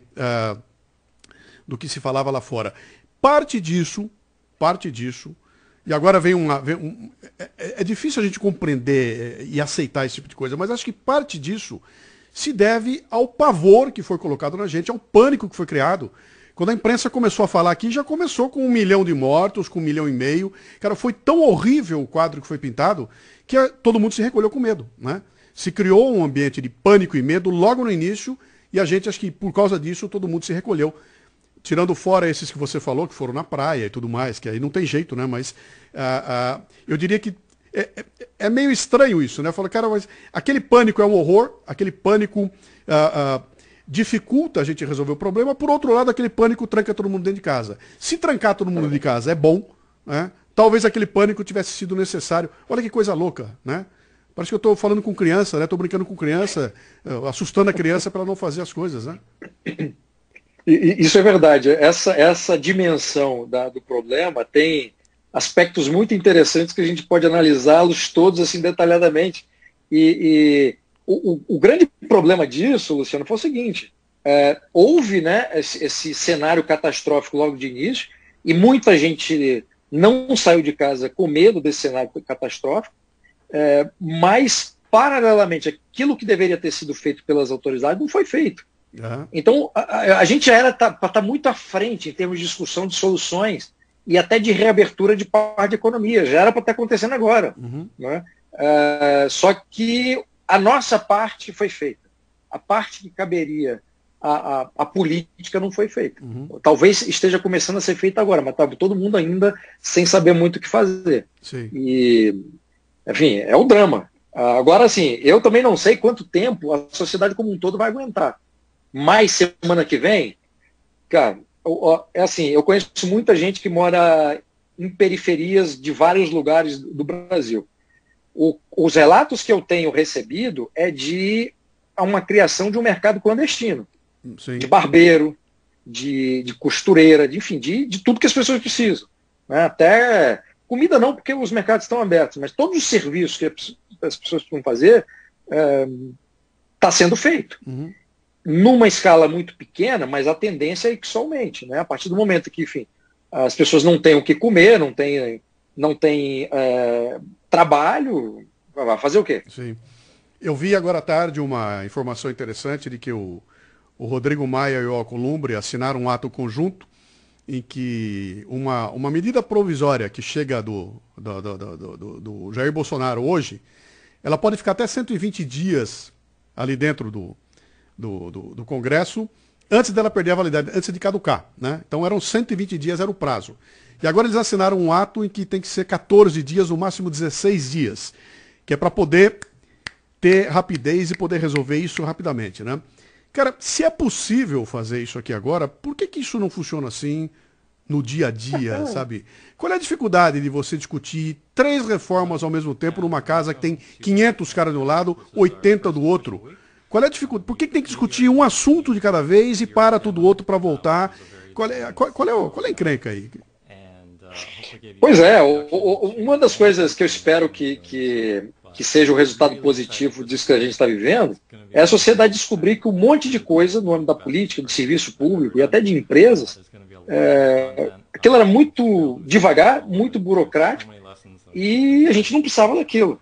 [SPEAKER 1] se falava lá fora. Parte disso, e agora é difícil a gente compreender e aceitar esse tipo de coisa, mas acho que parte disso se deve ao pavor que foi colocado na gente, ao pânico que foi criado. Quando a imprensa começou a falar aqui, já começou com 1 milhão de mortos, com 1,5 milhão. Cara, foi tão horrível o quadro que foi pintado que todo mundo se recolheu com medo, né? Se criou um ambiente de pânico e medo logo no início e a gente, acho que por causa disso, todo mundo se recolheu. Tirando fora esses que você falou, que foram na praia e tudo mais, que aí não tem jeito, né? Mas eu diria que é meio estranho isso, né? Fala, cara, mas aquele pânico é um horror, aquele pânico dificulta a gente resolver o problema. Por outro lado, aquele pânico tranca todo mundo dentro de casa. Se trancar todo mundo dentro de casa é bom, né? Talvez aquele pânico tivesse sido necessário. Olha que coisa louca, né? Parece que eu estou falando com criança, né? Estou brincando com criança, assustando a criança para ela não fazer as coisas, né?
[SPEAKER 5] Isso é verdade. Essa dimensão do problema tem aspectos muito interessantes que a gente pode analisá-los todos assim detalhadamente. O grande problema disso, Luciano, foi o seguinte: houve, né, esse cenário catastrófico logo de início, e muita gente não saiu de casa com medo desse cenário catastrófico, mas, paralelamente, aquilo que deveria ter sido feito pelas autoridades não foi feito. Então, a gente já era para estar muito à frente em termos de discussão de soluções e até de reabertura de parte da economia. Já era para estar acontecendo agora. Né? Só que a nossa parte foi feita. A parte que caberia à política não foi feita. Talvez esteja começando a ser feita agora, mas estava todo mundo ainda sem saber muito o que fazer.
[SPEAKER 1] Sim.
[SPEAKER 5] E, enfim, é o drama. Agora, assim, eu também não sei quanto tempo a sociedade como um todo vai aguentar. Mais semana que vem, cara, é assim, eu conheço muita gente que mora em periferias de vários lugares do Brasil. Os relatos que eu tenho recebido é de uma criação de um mercado clandestino.
[SPEAKER 1] Sim.
[SPEAKER 5] De barbeiro, de costureira, enfim, de tudo que as pessoas precisam. Né? Até comida não, porque os mercados estão abertos, mas todos os serviços que as pessoas precisam fazer está sendo feito. Numa escala muito pequena, mas a tendência é que só aumente. Né? A partir do momento que, enfim, as pessoas não têm o que comer, não têm trabalho, vai fazer o quê?
[SPEAKER 1] Sim. Eu vi agora à tarde uma informação interessante de que o Rodrigo Maia e o Alcolumbre assinaram um ato conjunto em que uma medida provisória que chega do Jair Bolsonaro hoje, ela pode ficar até 120 dias ali dentro do Congresso, antes dela perder a validade, antes de caducar, né? Então eram 120 dias, era o prazo. E agora eles assinaram um ato em que tem que ser 14 dias, no máximo 16 dias, que é para poder ter rapidez e poder resolver isso rapidamente, né? Cara, se é possível fazer isso aqui agora, por que isso não funciona assim no dia a dia, sabe? Qual é a dificuldade de você discutir 3 reformas ao mesmo tempo numa casa que tem 500 caras de um lado, 80 do outro? Qual é a dificuldade? Por que tem que discutir um assunto de cada vez e para tudo outro para voltar? Qual é a encrenca aí?
[SPEAKER 5] Pois é, uma das coisas que eu espero que seja o resultado positivo disso que a gente está vivendo é a sociedade descobrir que um monte de coisa no âmbito da política, de serviço público e até de empresas, aquilo era muito devagar, muito burocrático e a gente não precisava daquilo.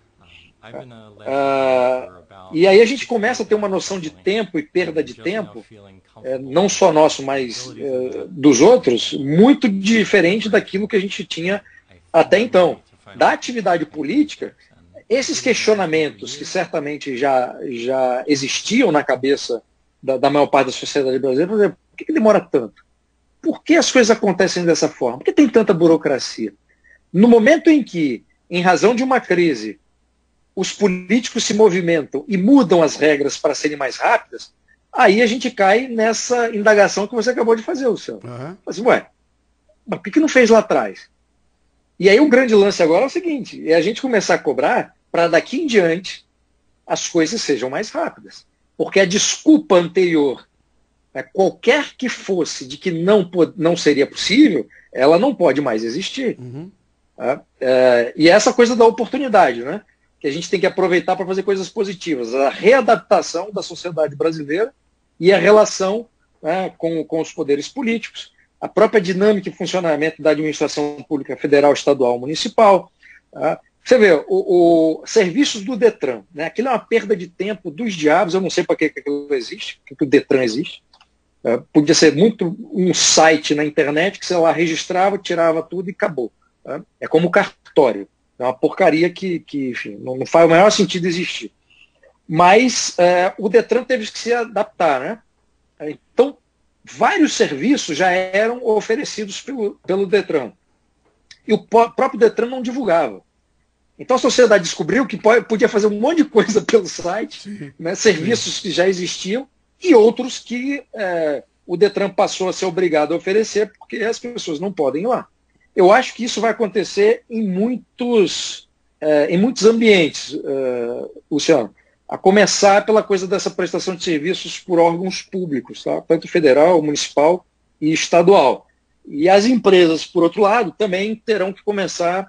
[SPEAKER 5] E aí a gente começa a ter uma noção de tempo e perda de tempo, não só nosso, mas dos outros, muito diferente daquilo que a gente tinha até então. Da atividade política, esses questionamentos que certamente já existiam na cabeça da maior parte da sociedade brasileira, por exemplo, por que demora tanto? Por que as coisas acontecem dessa forma? Por que tem tanta burocracia? No momento em que, em razão de uma crise, os políticos se movimentam e mudam as regras para serem mais rápidas, aí a gente cai nessa indagação que você acabou de fazer, Luciano. Assim, ué, mas por que não fez lá atrás? E aí o grande lance agora é o seguinte, é a gente começar a cobrar para daqui em diante as coisas sejam mais rápidas. Porque a desculpa anterior, qualquer que fosse, de que não seria possível, ela não pode mais existir. E essa coisa da oportunidade, né? Que a gente tem que aproveitar para fazer coisas positivas. A readaptação da sociedade brasileira e a relação, né, com os poderes políticos, a própria dinâmica e funcionamento da administração pública federal, estadual, municipal. Você vê, os serviços do Detran, né, aquilo é uma perda de tempo dos diabos, eu não sei para que aquilo existe, que o Detran existe. Podia ser muito um site na internet que você lá registrava, tirava tudo e acabou. É como o cartório. É uma porcaria que enfim, não faz o maior sentido existir. Mas o Detran teve que se adaptar, né? Então, vários serviços já eram oferecidos pelo Detran. E o próprio Detran não divulgava. Então a sociedade descobriu que podia fazer um monte de coisa pelo site, né, serviços que já existiam, e outros que o Detran passou a ser obrigado a oferecer, porque as pessoas não podem ir lá. Eu acho que isso vai acontecer em muitos ambientes, Luciano. A começar pela coisa dessa prestação de serviços por órgãos públicos, tá? Tanto federal, municipal e estadual. E as empresas, por outro lado, também terão que começar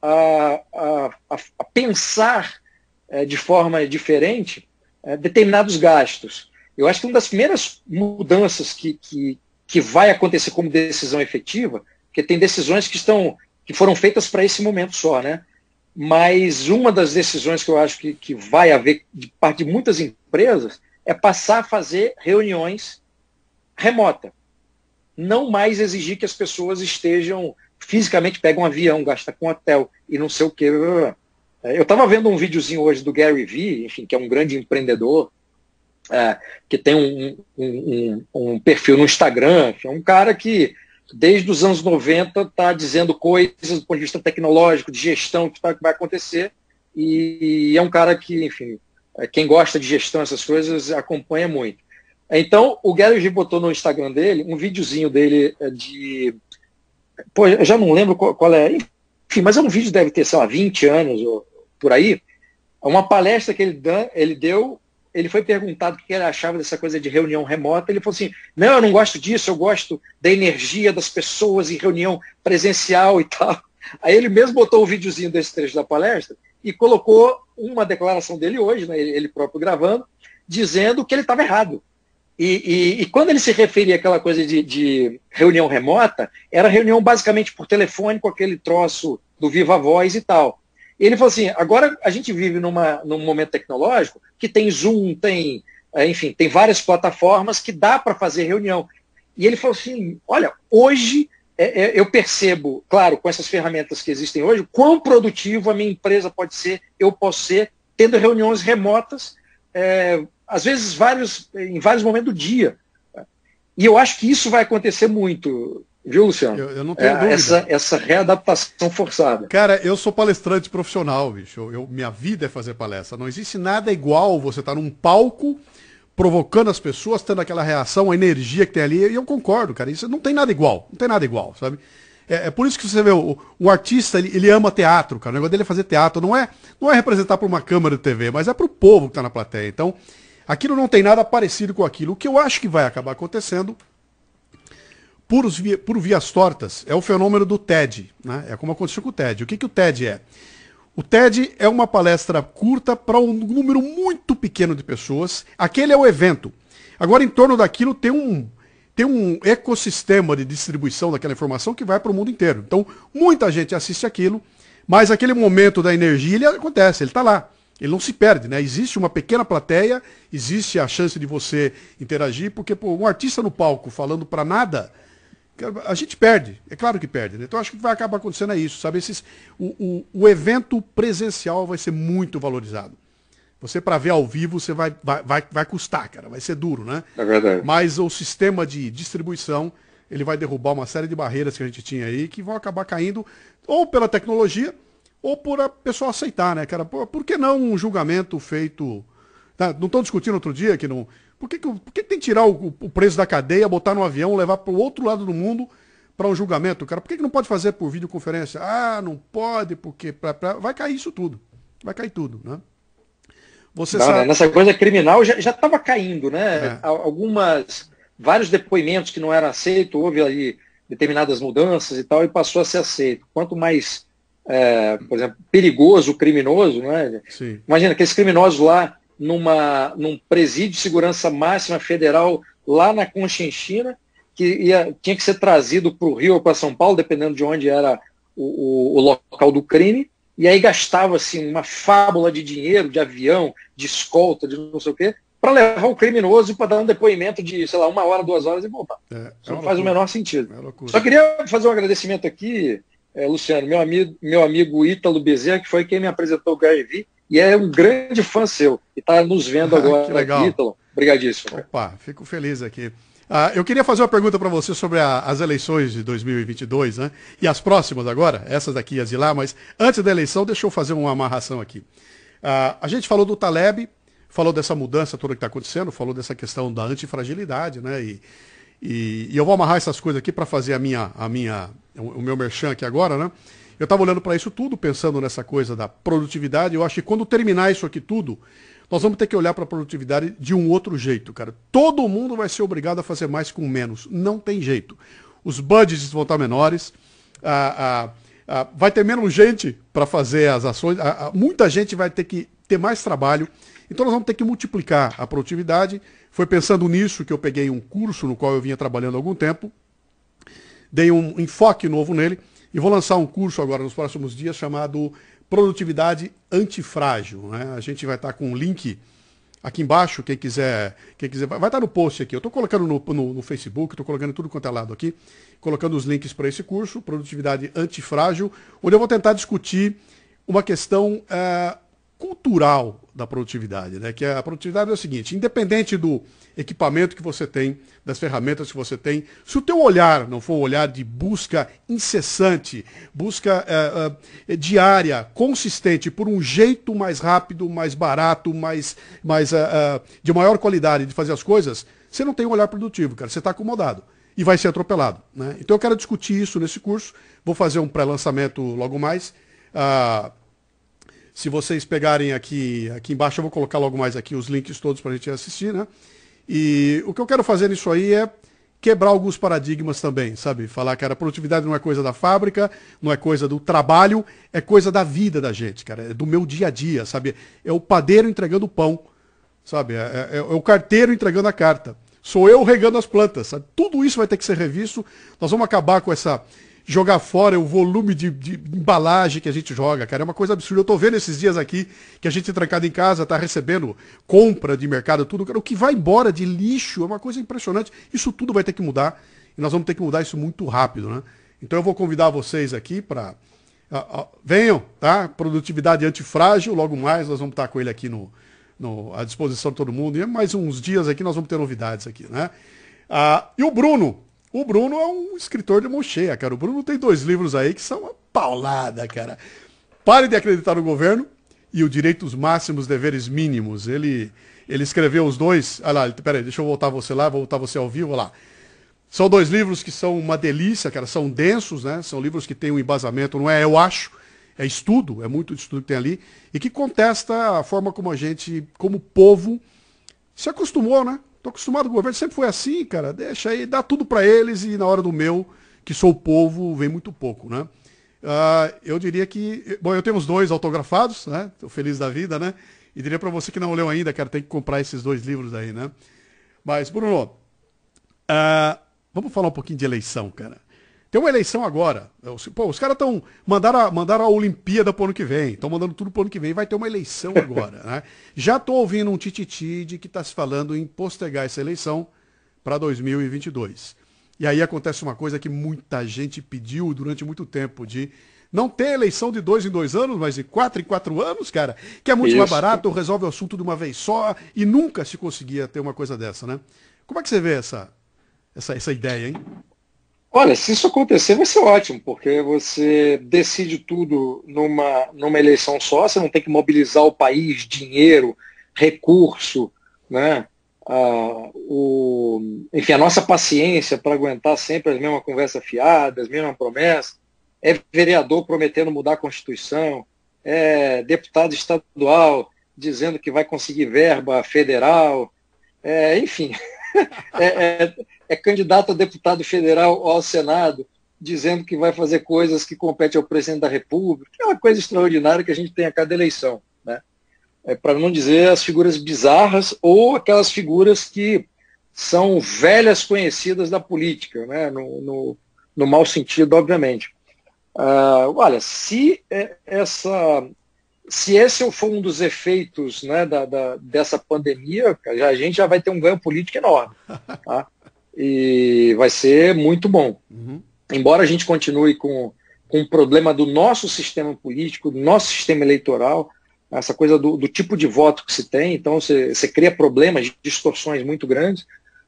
[SPEAKER 5] a pensar de forma diferente determinados gastos. Eu acho que uma das primeiras mudanças que vai acontecer como decisão efetiva, porque tem decisões que foram feitas para esse momento só, né? Mas uma das decisões que eu acho que vai haver de parte de muitas empresas é passar a fazer reuniões remota. Não mais exigir que as pessoas estejam fisicamente, pegam um avião, gastam com hotel e não sei o quê. Eu estava vendo um videozinho hoje do Gary Vee, enfim, que é um grande empreendedor, que tem um perfil no Instagram, que é um cara que desde os anos 90 está dizendo coisas do ponto de vista tecnológico, de gestão, que vai acontecer, e é um cara que, enfim, quem gosta de gestão, essas coisas, acompanha muito. Então, o Gary Vee botou no Instagram dele um videozinho dele Pô, eu já não lembro qual é, enfim, mas é um vídeo, deve ter, sei lá, 20 anos ou por aí, uma palestra que ele deu. Ele foi perguntado o que ele achava dessa coisa de reunião remota. Ele falou assim, não, eu não gosto disso, eu gosto da energia das pessoas em reunião presencial e tal. Aí ele mesmo botou o videozinho desse trecho da palestra e colocou uma declaração dele hoje, né, ele próprio gravando, dizendo que ele estava errado. E quando ele se referia àquela coisa de reunião remota, era reunião basicamente por telefone, com aquele troço do Viva Voz e tal. Ele falou assim, agora a gente vive num momento tecnológico que tem Zoom, enfim, tem várias plataformas que dá para fazer reunião. E ele falou assim, olha, hoje eu percebo, claro, com essas ferramentas que existem hoje, quão produtivo a minha empresa pode ser, eu posso ser, tendo reuniões remotas, às vezes em vários momentos do dia. E eu acho que isso vai acontecer muito. Viu, Luciano?
[SPEAKER 1] Eu não tenho dúvida.
[SPEAKER 5] Essa readaptação forçada.
[SPEAKER 1] Cara, eu sou palestrante profissional, bicho. Minha vida é fazer palestra. Não existe nada igual você estar num palco, provocando as pessoas, tendo aquela reação, a energia que tem ali. E eu concordo, cara. Isso não tem nada igual. Não tem nada igual, sabe? É por isso que você vê, o artista, ele ama teatro, cara. O negócio dele é fazer teatro. Não é representar para uma câmera de TV, mas é para o povo que está na plateia. Então, aquilo não tem nada parecido com aquilo. O que eu acho que vai acabar acontecendo por vias tortas, é o fenômeno do TED, né? É como aconteceu com o TED. O que o TED é? O TED é uma palestra curta para um número muito pequeno de pessoas. Aquele é o evento. Agora, em torno daquilo, tem um ecossistema de distribuição daquela informação que vai para o mundo inteiro. Então, muita gente assiste aquilo, mas aquele momento da energia, ele acontece, ele está lá. Ele não se perde, né? Existe uma pequena plateia, existe a chance de você interagir, porque um artista no palco falando para nada, A gente perde, é claro que perde, né? Então acho que vai acabar acontecendo isso, sabe? O evento presencial vai ser muito valorizado. Você, para ver ao vivo, você vai custar, cara, vai ser duro, né?
[SPEAKER 5] É verdade.
[SPEAKER 1] Mas o sistema de distribuição, ele vai derrubar uma série de barreiras que a gente tinha aí, que vão acabar caindo ou pela tecnologia, ou por a pessoa aceitar, né, cara? Por que não um julgamento feito... Tá? Não estão discutindo outro dia que não... Por que tem que tirar o preço da cadeia, botar no avião, levar para o outro lado do mundo para um julgamento, cara? Por que não pode fazer por videoconferência? Ah, não pode, porque... Vai cair isso tudo. Vai cair tudo, né? Você
[SPEAKER 5] não,
[SPEAKER 1] sabe...
[SPEAKER 5] Nessa coisa criminal já estava caindo, né? Vários depoimentos que não eram aceitos, houve ali determinadas mudanças e tal, e passou a ser aceito. Quanto mais, por exemplo, perigoso o criminoso, né?
[SPEAKER 1] Sim.
[SPEAKER 5] Imagina aqueles criminosos lá num presídio de segurança máxima federal lá na Conchinchina, que tinha que ser trazido para o Rio ou para São Paulo, dependendo de onde era o local do crime, e aí gastava assim, uma fábula de dinheiro, de avião, de escolta, de não sei o quê, para levar o criminoso para dar um depoimento de, sei lá, 1 hora, 2 horas e voltar. Isso não faz o menor sentido. Só queria fazer um agradecimento aqui, Luciano, meu amigo Ítalo Bezerra, que foi quem me apresentou o Gary Vee, e é um grande fã seu, e está nos vendo agora.
[SPEAKER 1] Que legal.
[SPEAKER 5] Aqui, Ítalo. Obrigadíssimo.
[SPEAKER 1] Opa, fico feliz aqui. Eu queria fazer uma pergunta para você sobre as eleições de 2022, né? E as próximas agora, essas daqui e as de lá, mas antes da eleição, deixa eu fazer uma amarração aqui. A gente falou do Taleb, falou dessa mudança toda que está acontecendo, falou dessa questão da antifragilidade, né? E eu vou amarrar essas coisas aqui para fazer o meu merchan aqui agora, né? Eu estava olhando para isso tudo, pensando nessa coisa da produtividade. Eu acho que quando terminar isso aqui tudo, nós vamos ter que olhar para a produtividade de um outro jeito, cara. Todo mundo vai ser obrigado a fazer mais com menos. Não tem jeito. Os budgets vão estar menores, vai ter menos gente para fazer as ações, muita gente vai ter que ter mais trabalho. Então nós vamos ter que multiplicar a produtividade. Foi pensando nisso que eu peguei um curso no qual eu vinha trabalhando há algum tempo, dei um enfoque novo nele e vou lançar um curso agora nos próximos dias chamado Produtividade Antifrágil, né? A gente vai estar com um link aqui embaixo, quem quiser vai estar no post aqui. Eu estou colocando no Facebook, estou colocando tudo quanto é lado aqui, colocando os links para esse curso, Produtividade Antifrágil, onde eu vou tentar discutir uma questão cultural da produtividade, né? Que a produtividade é o seguinte: independente do equipamento que você tem, das ferramentas que você tem, se o teu olhar não for um olhar de busca incessante, busca diária, consistente, por um jeito mais rápido, mais barato, de maior qualidade de fazer as coisas, você não tem um olhar produtivo, cara. Você está acomodado e vai ser atropelado, né? Então eu quero discutir isso nesse curso. Vou fazer um pré-lançamento logo mais. Se vocês pegarem aqui embaixo, eu vou colocar logo mais aqui os links todos para a gente assistir, né? E o que eu quero fazer nisso aí é quebrar alguns paradigmas também, sabe? Falar que a produtividade não é coisa da fábrica, não é coisa do trabalho, é coisa da vida da gente, cara. É do meu dia a dia, sabe? É o padeiro entregando o pão, sabe? É o carteiro entregando a carta. Sou eu regando as plantas, sabe? Tudo isso vai ter que ser revisto. Nós vamos acabar com essa... jogar fora o volume de embalagem que a gente joga, cara, é uma coisa absurda. Eu tô vendo esses dias aqui que a gente trancado em casa tá recebendo compra de mercado, tudo, cara, o que vai embora de lixo é uma coisa impressionante. Isso tudo vai ter que mudar e nós vamos ter que mudar isso muito rápido, né? Então eu vou convidar vocês aqui para venham, tá? Produtividade Antifrágil, logo mais nós vamos estar com ele aqui à disposição de todo mundo. E mais uns dias aqui nós vamos ter novidades aqui, né? E o Bruno é um escritor de mão cheia, cara. O Bruno tem 2 livros aí que são uma paulada, cara. Pare de acreditar no governo e o Direitos Máximos, Deveres Mínimos. Ele escreveu os 2. Olha lá, peraí, deixa eu voltar você lá, vou voltar você ao vivo, olha lá. São 2 livros que são uma delícia, cara. São densos, né? São livros que têm um embasamento, não é eu acho, é estudo, é muito estudo que tem ali. E que contesta a forma como a gente, como povo, se acostumou, né? Tô acostumado com o governo, sempre foi assim, cara. Deixa aí, dá tudo para eles e na hora do meu, que sou o povo, vem muito pouco, né? Eu diria que... Bom, eu tenho os 2 autografados, né? Tô feliz da vida, né? E diria para você que não leu ainda, cara, tem que comprar esses 2 livros aí, né? Mas, Bruno, vamos falar um pouquinho de eleição, cara. Tem uma eleição agora. Pô, os caras mandaram a Olimpíada pro ano que vem. Estão mandando tudo pro ano que vem. Vai ter uma eleição agora, né? Já tô ouvindo um tititi de que tá se falando em postergar essa eleição para 2022. E aí acontece uma coisa que muita gente pediu durante muito tempo, de não ter eleição de 2 em 2 anos, mas de 4 em 4 anos, cara, que é muito mais barato, resolve o assunto de uma vez só, e nunca se conseguia ter uma coisa dessa, né? Como é que você vê essa ideia, hein?
[SPEAKER 5] Olha, se isso acontecer vai ser ótimo, porque você decide tudo numa eleição só, você não tem que mobilizar o país, dinheiro, recurso, né? Enfim, a nossa paciência para aguentar sempre as mesmas conversas fiadas, as mesmas promessas. É vereador prometendo mudar a Constituição, é deputado estadual dizendo que vai conseguir verba federal, enfim, é candidato a deputado federal ao Senado dizendo que vai fazer coisas que competem ao presidente da República. É uma coisa extraordinária que a gente tem a cada eleição, né? Para não dizer as figuras bizarras ou aquelas figuras que são velhas conhecidas da política, né? No mau sentido, obviamente. Olha, se esse for um dos efeitos, né, dessa pandemia, a gente já vai ter um ganho político enorme, tá? E vai ser muito bom.
[SPEAKER 1] Uhum.
[SPEAKER 5] Embora a gente continue com o problema do nosso sistema político, do nosso sistema eleitoral, essa coisa do tipo de voto que se tem, então você cria problemas, distorções muito grandes.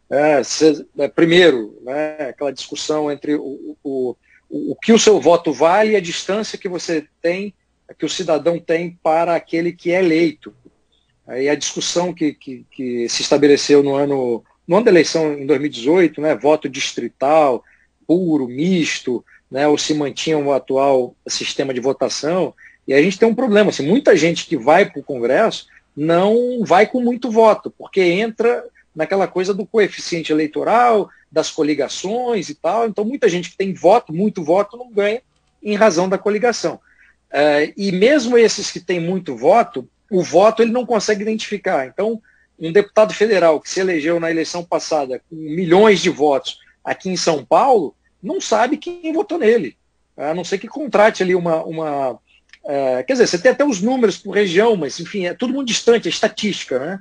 [SPEAKER 5] Primeiro, né, aquela discussão entre o que o seu voto vale e a distância que você tem, que o cidadão tem para aquele que é eleito. Aí a discussão que se estabeleceu no ano da eleição em 2018, né, voto distrital, puro, misto, né, ou se mantinha o atual sistema de votação. E a gente tem um problema, assim, muita gente que vai para o Congresso não vai com muito voto, porque entra naquela coisa do coeficiente eleitoral, das coligações e tal. Então, muita gente que tem voto, muito voto, não ganha em razão da coligação. E mesmo esses que têm muito voto, o voto ele não consegue identificar. Então, um deputado federal que se elegeu na eleição passada com milhões de votos aqui em São Paulo, não sabe quem votou nele. A não ser que contrate ali quer dizer, você tem até os números por região, mas, enfim, é tudo muito distante, é estatística, né?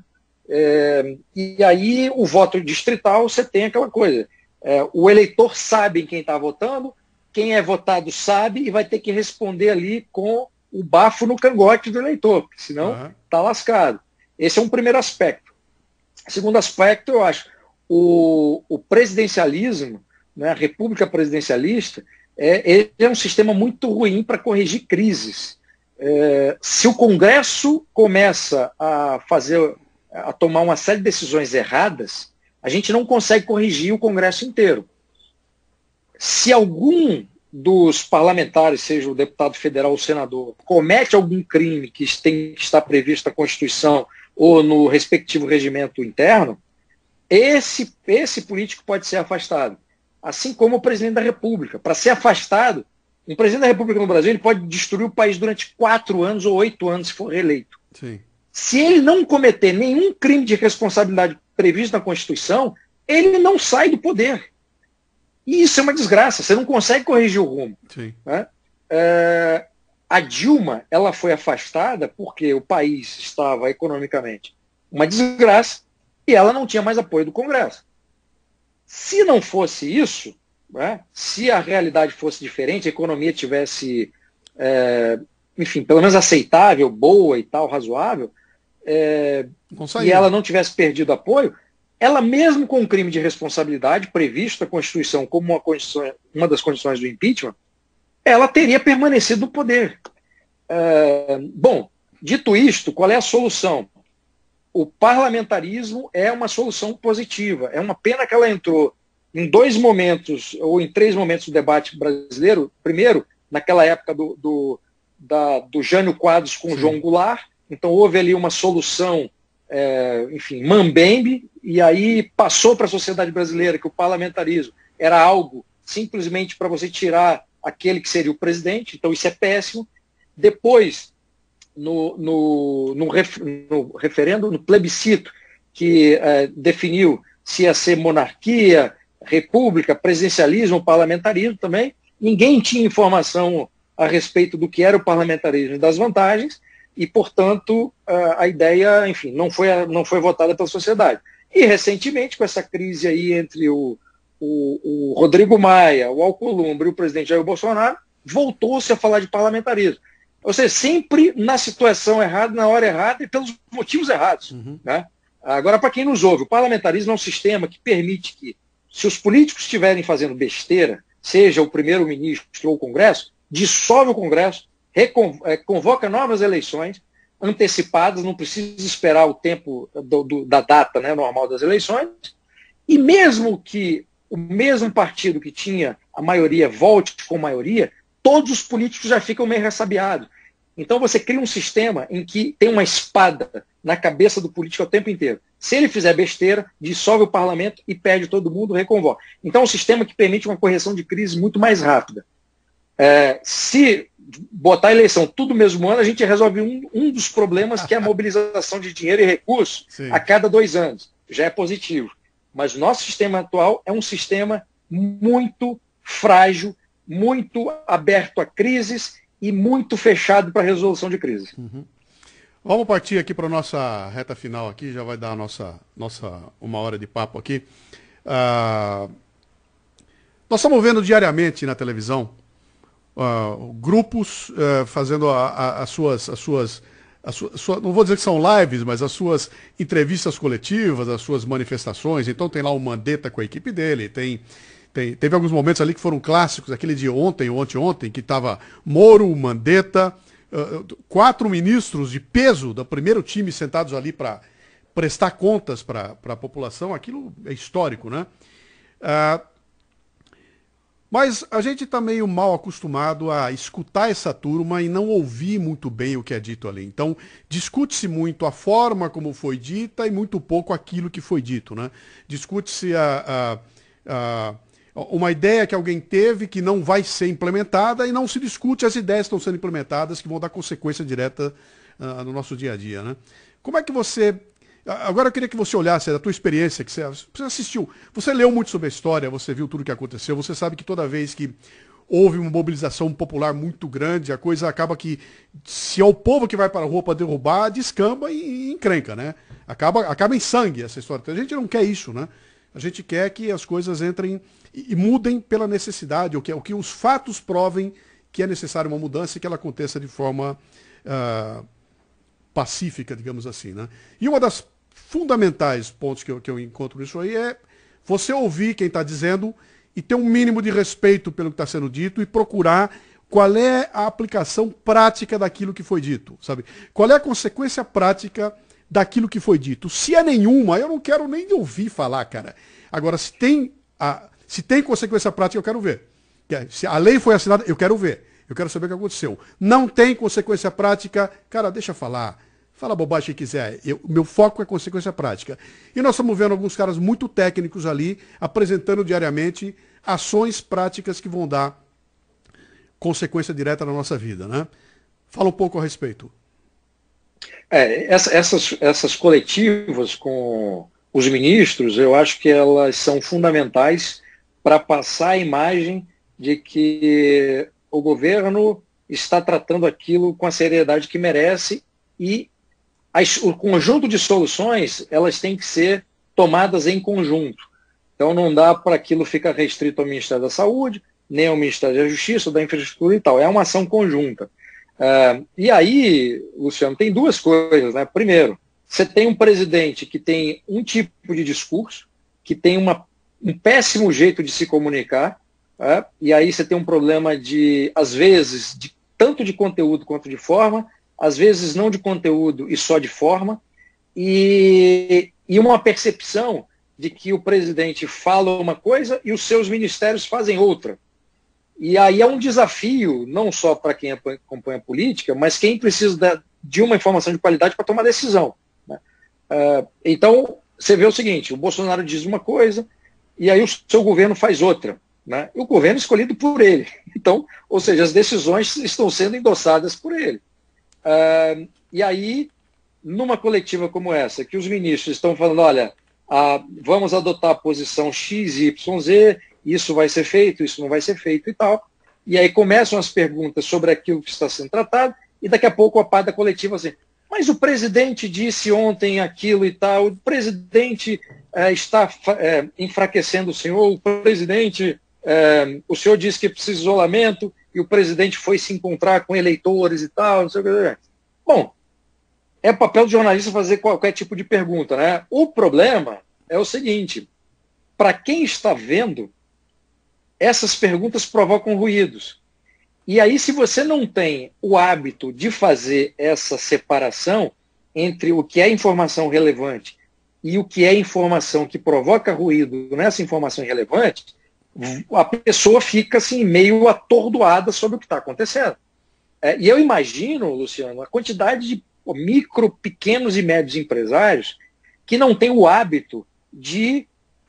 [SPEAKER 5] E aí o voto distrital você tem aquela coisa, o eleitor sabe em quem está votando, quem é votado sabe e vai ter que responder ali com o bafo no cangote do eleitor, porque senão está lascado. Esse é um primeiro aspecto. Segundo aspecto, eu acho, o presidencialismo, né, a república presidencialista, ele é um sistema muito ruim para corrigir crises. Se o Congresso começa a tomar uma série de decisões erradas, a gente não consegue corrigir o Congresso inteiro. Se algum dos parlamentares, seja o deputado federal ou o senador, comete algum crime que tem que estar previsto na Constituição ou no respectivo regimento interno, esse político pode ser afastado. Assim como o presidente da República. Para ser afastado, um presidente da República no Brasil ele pode destruir o país durante 4 anos ou 8 anos se for reeleito.
[SPEAKER 1] Sim.
[SPEAKER 5] Se ele não cometer nenhum crime de responsabilidade previsto na Constituição, ele não sai do poder. E isso é uma desgraça, você não consegue corrigir o rumo.
[SPEAKER 1] Sim.
[SPEAKER 5] Né? A Dilma ela foi afastada porque o país estava economicamente uma desgraça e ela não tinha mais apoio do Congresso. Se não fosse isso, né, se a realidade fosse diferente, a economia tivesse, enfim, pelo menos aceitável, boa e tal, razoável, e ela não tivesse perdido apoio, ela mesmo com um crime de responsabilidade previsto na Constituição como uma das condições do impeachment, ela teria permanecido no poder. Bom, dito isto, qual é a solução? O parlamentarismo é uma solução positiva. É uma pena que ela entrou em 2 momentos, ou em 3 momentos do debate brasileiro. Primeiro, naquela época do Jânio Quadros com o João Goulart. Então houve ali uma solução, enfim, mambembe, e aí passou para a sociedade brasileira que o parlamentarismo era algo simplesmente para você tirar aquele que seria o presidente. Então isso é péssimo. Depois, no referendo, no plebiscito, que definiu se ia ser monarquia, república, presidencialismo, parlamentarismo também, ninguém tinha informação a respeito do que era o parlamentarismo e das vantagens, e, portanto, a ideia, enfim, não foi votada pela sociedade. E, recentemente, com essa crise aí entre o o Rodrigo Maia, o Alcolumbre e o presidente Jair Bolsonaro, voltou-se a falar de parlamentarismo. Ou seja, sempre na situação errada, na hora errada e pelos motivos errados. Né? Agora, para quem nos ouve, o parlamentarismo é um sistema que permite que, se os políticos estiverem fazendo besteira, seja o primeiro-ministro ou o Congresso, dissolve o Congresso, convoca novas eleições antecipadas, não precisa esperar o tempo da data, né, normal das eleições, e mesmo que o mesmo partido que tinha a maioria volte com maioria, todos os políticos já ficam meio ressabiados. Então você cria um sistema em que tem uma espada na cabeça do político o tempo inteiro. Se ele fizer besteira, dissolve o parlamento e perde todo mundo, reconvoca. Então é um sistema que permite uma correção de crise muito mais rápida. Se botar a eleição tudo no mesmo ano, a gente resolve um dos problemas, que é a mobilização de dinheiro e recursos a cada 2 anos. Já é positivo. Mas o nosso sistema atual é um sistema muito frágil, muito aberto a crises e muito fechado para a resolução de crises.
[SPEAKER 1] Vamos partir aqui para a nossa reta final aqui, já vai dar a nossa 1 hora de papo aqui. Nós estamos vendo diariamente na televisão grupos fazendo as suas, não vou dizer que são lives, mas as suas entrevistas coletivas, as suas manifestações. Então tem lá o Mandetta com a equipe dele, teve alguns momentos ali que foram clássicos, aquele de ontem ou anteontem, que estava Moro, Mandetta, 4 ministros de peso do primeiro time sentados ali para prestar contas para a população. Aquilo é histórico, né? Mas a gente está meio mal acostumado a escutar essa turma e não ouvir muito bem o que é dito ali. Então, discute-se muito a forma como foi dita e muito pouco aquilo que foi dito, né? Discute-se uma ideia que alguém teve que não vai ser implementada e não se discute as ideias que estão sendo implementadas, que vão dar consequência direta no nosso dia a dia, né? Como é que você... Agora eu queria que você olhasse da tua experiência, que você assistiu, você leu muito sobre a história, você viu tudo o que aconteceu, você sabe que toda vez que houve uma mobilização popular muito grande, a coisa acaba que, se é o povo que vai para a rua para derrubar, descamba e encrenca, né? Acaba em sangue essa história. A gente não quer isso, né? A gente quer que as coisas entrem e mudem pela necessidade, o que os fatos provem que é necessária uma mudança e que ela aconteça de forma pacífica, digamos assim, né? E uma das fundamentais pontos que eu encontro nisso aí é você ouvir quem está dizendo e ter um mínimo de respeito pelo que está sendo dito e procurar qual é a aplicação prática daquilo que foi dito, sabe? Qual é a consequência prática daquilo que foi dito? Se é nenhuma, eu não quero nem ouvir falar, cara. Agora, se tem consequência prática, eu quero ver. Se a lei foi assinada, eu quero ver. Eu quero saber o que aconteceu. Não tem consequência prática, cara, deixa falar. Fala bobagem que quiser. Meu foco é consequência prática. E nós estamos vendo alguns caras muito técnicos ali, apresentando diariamente ações práticas que vão dar consequência direta na nossa vida, né? Fala um pouco a respeito.
[SPEAKER 5] Essas coletivas com os ministros, eu acho que elas são fundamentais para passar a imagem de que o governo está tratando aquilo com a seriedade que merece e o conjunto de soluções, elas têm que ser tomadas em conjunto. Então não dá para aquilo ficar restrito ao Ministério da Saúde, nem ao Ministério da Justiça, ou da Infraestrutura e tal. É uma ação conjunta. E aí, Luciano, tem 2 coisas, né? Primeiro, você tem um presidente que tem um tipo de discurso, que tem um péssimo jeito de se comunicar, e aí você tem um problema às vezes, tanto de conteúdo quanto de forma, às vezes não de conteúdo e só de forma, e uma percepção de que o presidente fala uma coisa e os seus ministérios fazem outra. E aí é um desafio, não só para quem acompanha a política, mas quem precisa de uma informação de qualidade para tomar decisão, né? Então, você vê o seguinte, o Bolsonaro diz uma coisa e aí o seu governo faz outra, né? E o governo é escolhido por ele. Então, ou seja, as decisões estão sendo endossadas por ele. E aí, numa coletiva como essa, que os ministros estão falando, olha, vamos adotar a posição X, Y, Z, isso vai ser feito, isso não vai ser feito e tal. E aí começam as perguntas sobre aquilo que está sendo tratado, e daqui a pouco a parte da coletiva assim, mas o presidente disse ontem aquilo e tal, o presidente está enfraquecendo o senhor, o presidente, o senhor disse que precisa de isolamento e o presidente foi se encontrar com eleitores e tal, não sei o que. Bom, é papel do jornalista fazer qualquer tipo de pergunta, né? O problema é o seguinte, para quem está vendo, essas perguntas provocam ruídos. E aí, se você não tem o hábito de fazer essa separação entre o que é informação relevante e o que é informação que provoca ruído nessa informação relevante, a pessoa fica assim, meio atordoada sobre o que está acontecendo. E eu imagino, Luciano, a quantidade de micro, pequenos e médios empresários que não têm o hábito de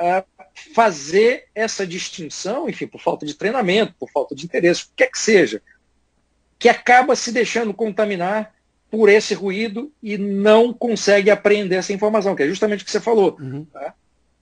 [SPEAKER 5] fazer essa distinção, enfim, por falta de treinamento, por falta de interesse, o que quer que seja, que acaba se deixando contaminar por esse ruído e não consegue apreender essa informação, que é justamente o que você falou.
[SPEAKER 1] Uhum.
[SPEAKER 5] Tá?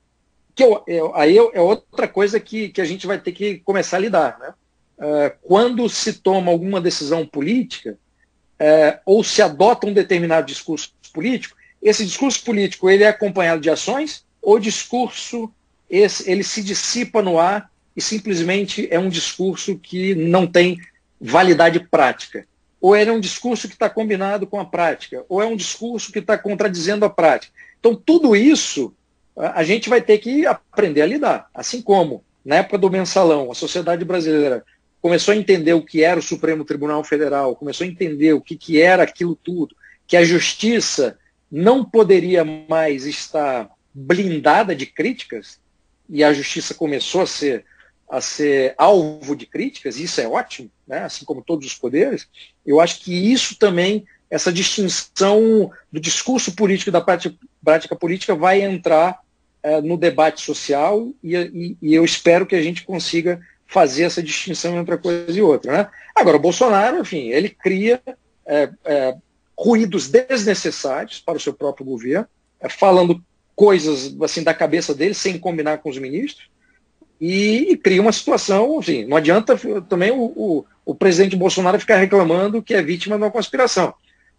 [SPEAKER 5] Aí é outra coisa que a gente vai ter que começar a lidar. Né? Quando se toma alguma decisão política, ou se adota um determinado discurso político, esse discurso político ele é acompanhado de ações, ou o discurso ele se dissipa no ar e simplesmente é um discurso que não tem validade prática. Ou ele é um discurso que está combinado com a prática, ou é um discurso que está contradizendo a prática. Então, tudo isso a gente vai ter que aprender a lidar. Assim como, na época do mensalão, a sociedade brasileira começou a entender o que era o Supremo Tribunal Federal, começou a entender o que era aquilo tudo, que a justiça não poderia mais estar blindada de críticas, e a justiça começou a ser alvo de críticas, e isso é ótimo, né? Assim como todos os poderes. Eu acho que isso também, essa distinção do discurso político e da prática política vai entrar no debate social, e eu espero que a gente consiga fazer essa distinção entre uma coisa e outra. Né? Agora, o Bolsonaro, enfim, ele cria ruídos desnecessários para o seu próprio governo, falando coisas assim da cabeça dele, sem combinar com os ministros, e cria uma situação, assim, não adianta também o presidente Bolsonaro ficar reclamando que é vítima de uma conspiração,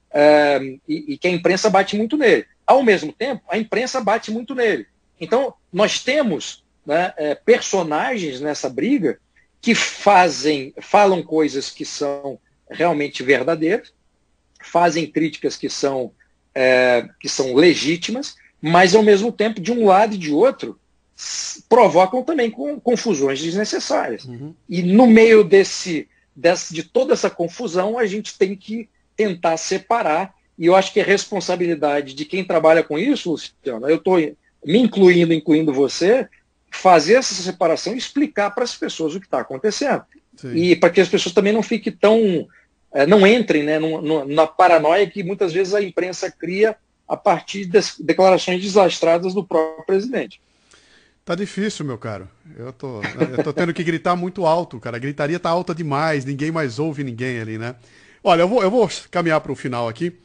[SPEAKER 5] e que a imprensa bate muito nele. Ao mesmo tempo, a imprensa bate muito nele. Então, nós temos, né, personagens nessa briga que falam coisas que são realmente verdadeiras, fazem críticas que são legítimas, mas, ao mesmo tempo, de um lado e de outro, provocam também confusões desnecessárias. Uhum. E no meio de toda essa confusão, a gente tem que tentar separar, e eu acho que é responsabilidade de quem trabalha com isso, Luciano, eu estou me incluindo você, fazer essa separação e explicar para as pessoas o que está acontecendo. Sim. E para que as pessoas também não fiquem não entrem, né, na paranoia que muitas vezes a imprensa cria a partir das declarações desastradas do próprio presidente.
[SPEAKER 1] Tá difícil, meu caro. Eu tô tendo que gritar muito alto, cara. A gritaria tá alta demais, ninguém mais ouve ninguém ali, né? Olha, eu vou caminhar para o final aqui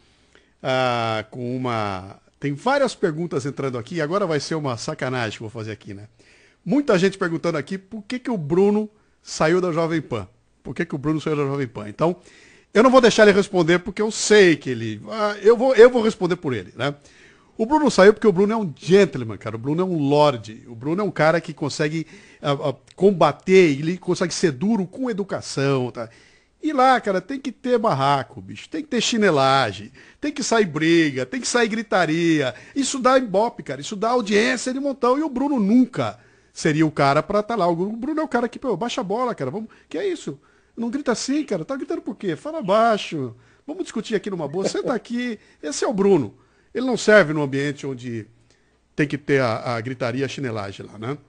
[SPEAKER 1] com uma... Tem várias perguntas entrando aqui, e agora vai ser uma sacanagem que eu vou fazer aqui, né? Muita gente perguntando aqui por que o Bruno saiu da Jovem Pan. Por que o Bruno saiu da Jovem Pan? Então, eu não vou deixar ele responder porque eu sei que ele... eu vou responder por ele, né? O Bruno saiu porque o Bruno é um gentleman, cara. O Bruno é um lorde. O Bruno é um cara que consegue combater, ele consegue ser duro com educação, tá? E lá, cara, tem que ter barraco, bicho. Tem que ter chinelagem. Tem que sair briga, tem que sair gritaria. Isso dá ibope, cara. Isso dá audiência de montão. E o Bruno nunca seria o cara pra estar lá. O Bruno é o cara que, pô, baixa a bola, cara. Vamos... Que é isso? Não grita assim, cara. Tá gritando por quê? Fala baixo. Vamos discutir aqui numa boa. Senta aqui. Esse é o Bruno. Ele não serve num ambiente onde tem que ter a gritaria, a chinelagem lá, né?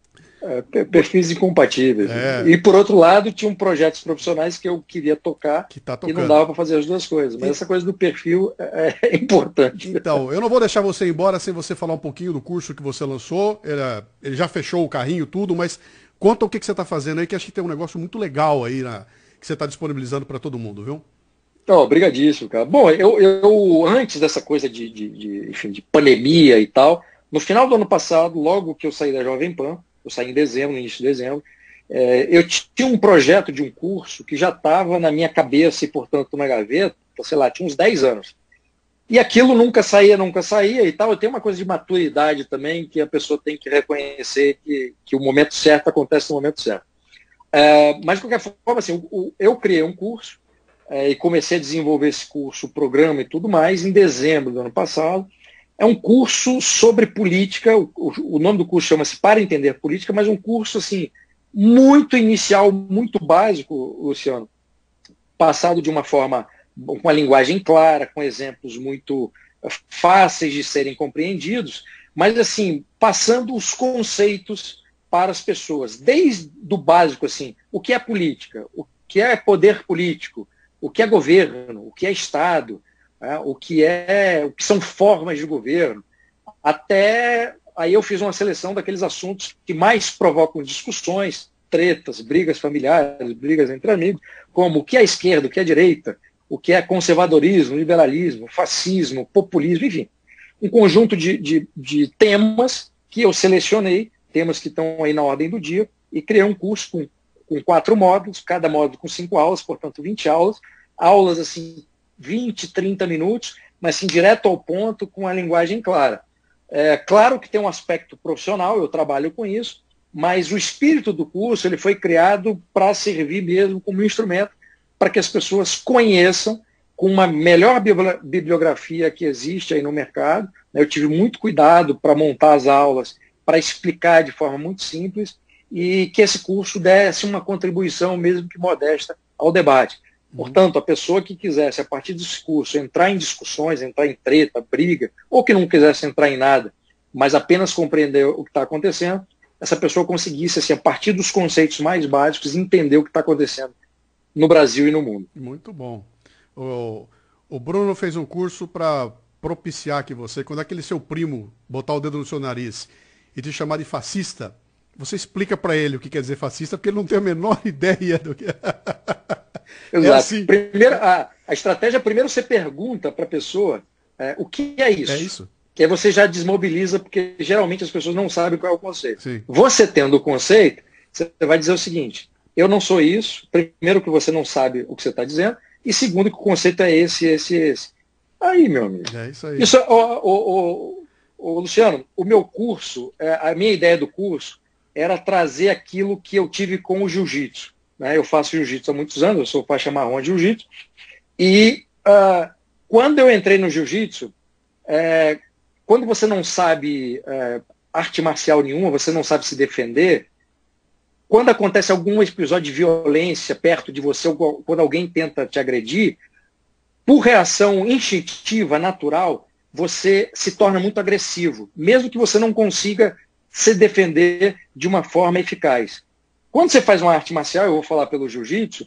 [SPEAKER 5] Perfis incompatíveis. E, por outro lado, tinham projetos profissionais que eu queria tocar e não dava para fazer as duas coisas. Mas essa coisa do perfil é importante.
[SPEAKER 1] Então, eu não vou deixar você ir embora sem você falar um pouquinho do curso que você lançou. Ele já fechou o carrinho, tudo, mas conta o que você está fazendo aí, que acho que tem um negócio muito legal aí que você está disponibilizando para todo mundo, viu?
[SPEAKER 5] Obrigadíssimo, cara. Bom, eu antes dessa coisa de pandemia e tal, no final do ano passado, logo que eu saí da Jovem Pan, eu saí em dezembro, no início de dezembro, eu tinha um projeto de um curso que já estava na minha cabeça e, portanto, na gaveta, sei lá, tinha uns 10 anos. E aquilo nunca saía e tal. Tem uma coisa de maturidade também que a pessoa tem que reconhecer que o momento certo acontece no momento certo. Mas, de qualquer forma, assim, eu criei um curso e comecei a desenvolver esse curso, o programa e tudo mais, em dezembro do ano passado. É um curso sobre política, o nome do curso chama-se Para Entender Política, mas um curso assim, muito inicial, muito básico, Luciano, passado de uma forma, com uma linguagem clara, com exemplos muito fáceis de serem compreendidos, mas assim, passando os conceitos para as pessoas, desde o básico, assim, o que é política, o que é poder político, o que é governo, o que é Estado, o que são formas de governo, até aí eu fiz uma seleção daqueles assuntos que mais provocam discussões, tretas, brigas familiares, brigas entre amigos, como o que é esquerda, o que é direita, o que é conservadorismo, liberalismo, fascismo, populismo, enfim, um conjunto de temas que eu selecionei, temas que estão aí na ordem do dia, e criei um curso com 4 módulos, cada módulo com 5 aulas, portanto 20 aulas assim, 20, 30 minutos, mas assim, direto ao ponto, com a linguagem clara. Claro que tem um aspecto profissional, eu trabalho com isso, mas o espírito do curso ele foi criado para servir mesmo como instrumento para que as pessoas conheçam com uma melhor bibliografia que existe aí no mercado. Eu tive muito cuidado para montar as aulas, para explicar de forma muito simples e que esse curso desse uma contribuição, mesmo que modesta, ao debate. Portanto, a pessoa que quisesse, a partir desse curso, entrar em discussões, entrar em treta, briga, ou que não quisesse entrar em nada, mas apenas compreender o que está acontecendo, essa pessoa conseguisse, assim, a partir dos conceitos mais básicos, entender o que está acontecendo no Brasil e no mundo.
[SPEAKER 1] Muito bom. O Bruno fez um curso para propiciar que você, quando aquele seu primo botar o dedo no seu nariz e te chamar de fascista, você explica para ele o que quer dizer fascista, porque ele não tem a menor ideia do que
[SPEAKER 5] Exato.
[SPEAKER 1] assim.
[SPEAKER 5] Primeiro, a estratégia, primeiro você pergunta para a pessoa o que é isso.
[SPEAKER 1] É isso.
[SPEAKER 5] Que aí você já desmobiliza, porque geralmente as pessoas não sabem qual é o conceito.
[SPEAKER 1] Sim.
[SPEAKER 5] Você tendo o conceito, você vai dizer o seguinte: eu não sou isso. Primeiro, que você não sabe o que você está dizendo. E segundo, que o conceito é esse. Aí, meu amigo.
[SPEAKER 1] É isso aí.
[SPEAKER 5] Luciano, o meu curso, a minha ideia do curso era trazer aquilo que eu tive com o jiu-jitsu. Né? Eu faço jiu-jitsu há muitos anos, eu sou faixa marrom de jiu-jitsu. E quando eu entrei no jiu-jitsu, quando você não sabe arte marcial nenhuma, você não sabe se defender, quando acontece algum episódio de violência perto de você, ou quando alguém tenta te agredir, por reação instintiva, natural, você se torna muito agressivo, mesmo que você não consiga se defender de uma forma eficaz. Quando você faz uma arte marcial, eu vou falar pelo jiu-jitsu,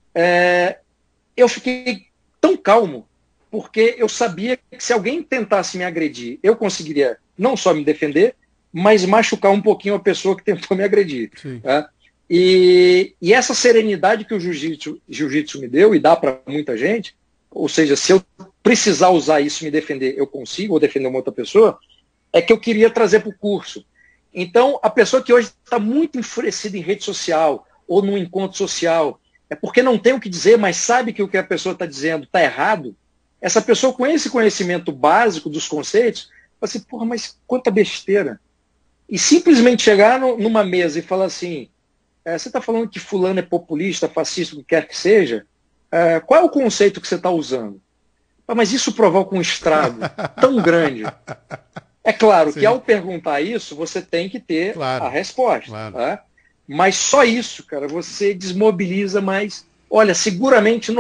[SPEAKER 5] eu fiquei tão calmo, porque eu sabia que se alguém tentasse me agredir, eu conseguiria não só me defender, mas machucar um pouquinho a pessoa que tentou me agredir. Tá? E essa serenidade que o jiu-jitsu me deu, e dá para muita gente, ou seja, se eu precisar usar isso e me defender, eu consigo, ou defender uma outra pessoa, é que eu queria trazer para o curso. Então, a pessoa que hoje está muito enfurecida em rede social, ou num encontro social, é porque não tem o que dizer, mas sabe que o que a pessoa está dizendo está errado. Essa pessoa com esse conhecimento básico dos conceitos, fala assim, porra, mas quanta besteira. E simplesmente chegar numa mesa e falar assim, você está falando que fulano é populista, fascista, o que quer que seja, qual é o conceito que você está usando? Mas isso provoca um estrago tão grande. É claro que ao perguntar isso, você tem que ter a resposta.
[SPEAKER 1] Claro.
[SPEAKER 5] Tá? Mas só isso, cara, você desmobiliza mais. Olha, seguramente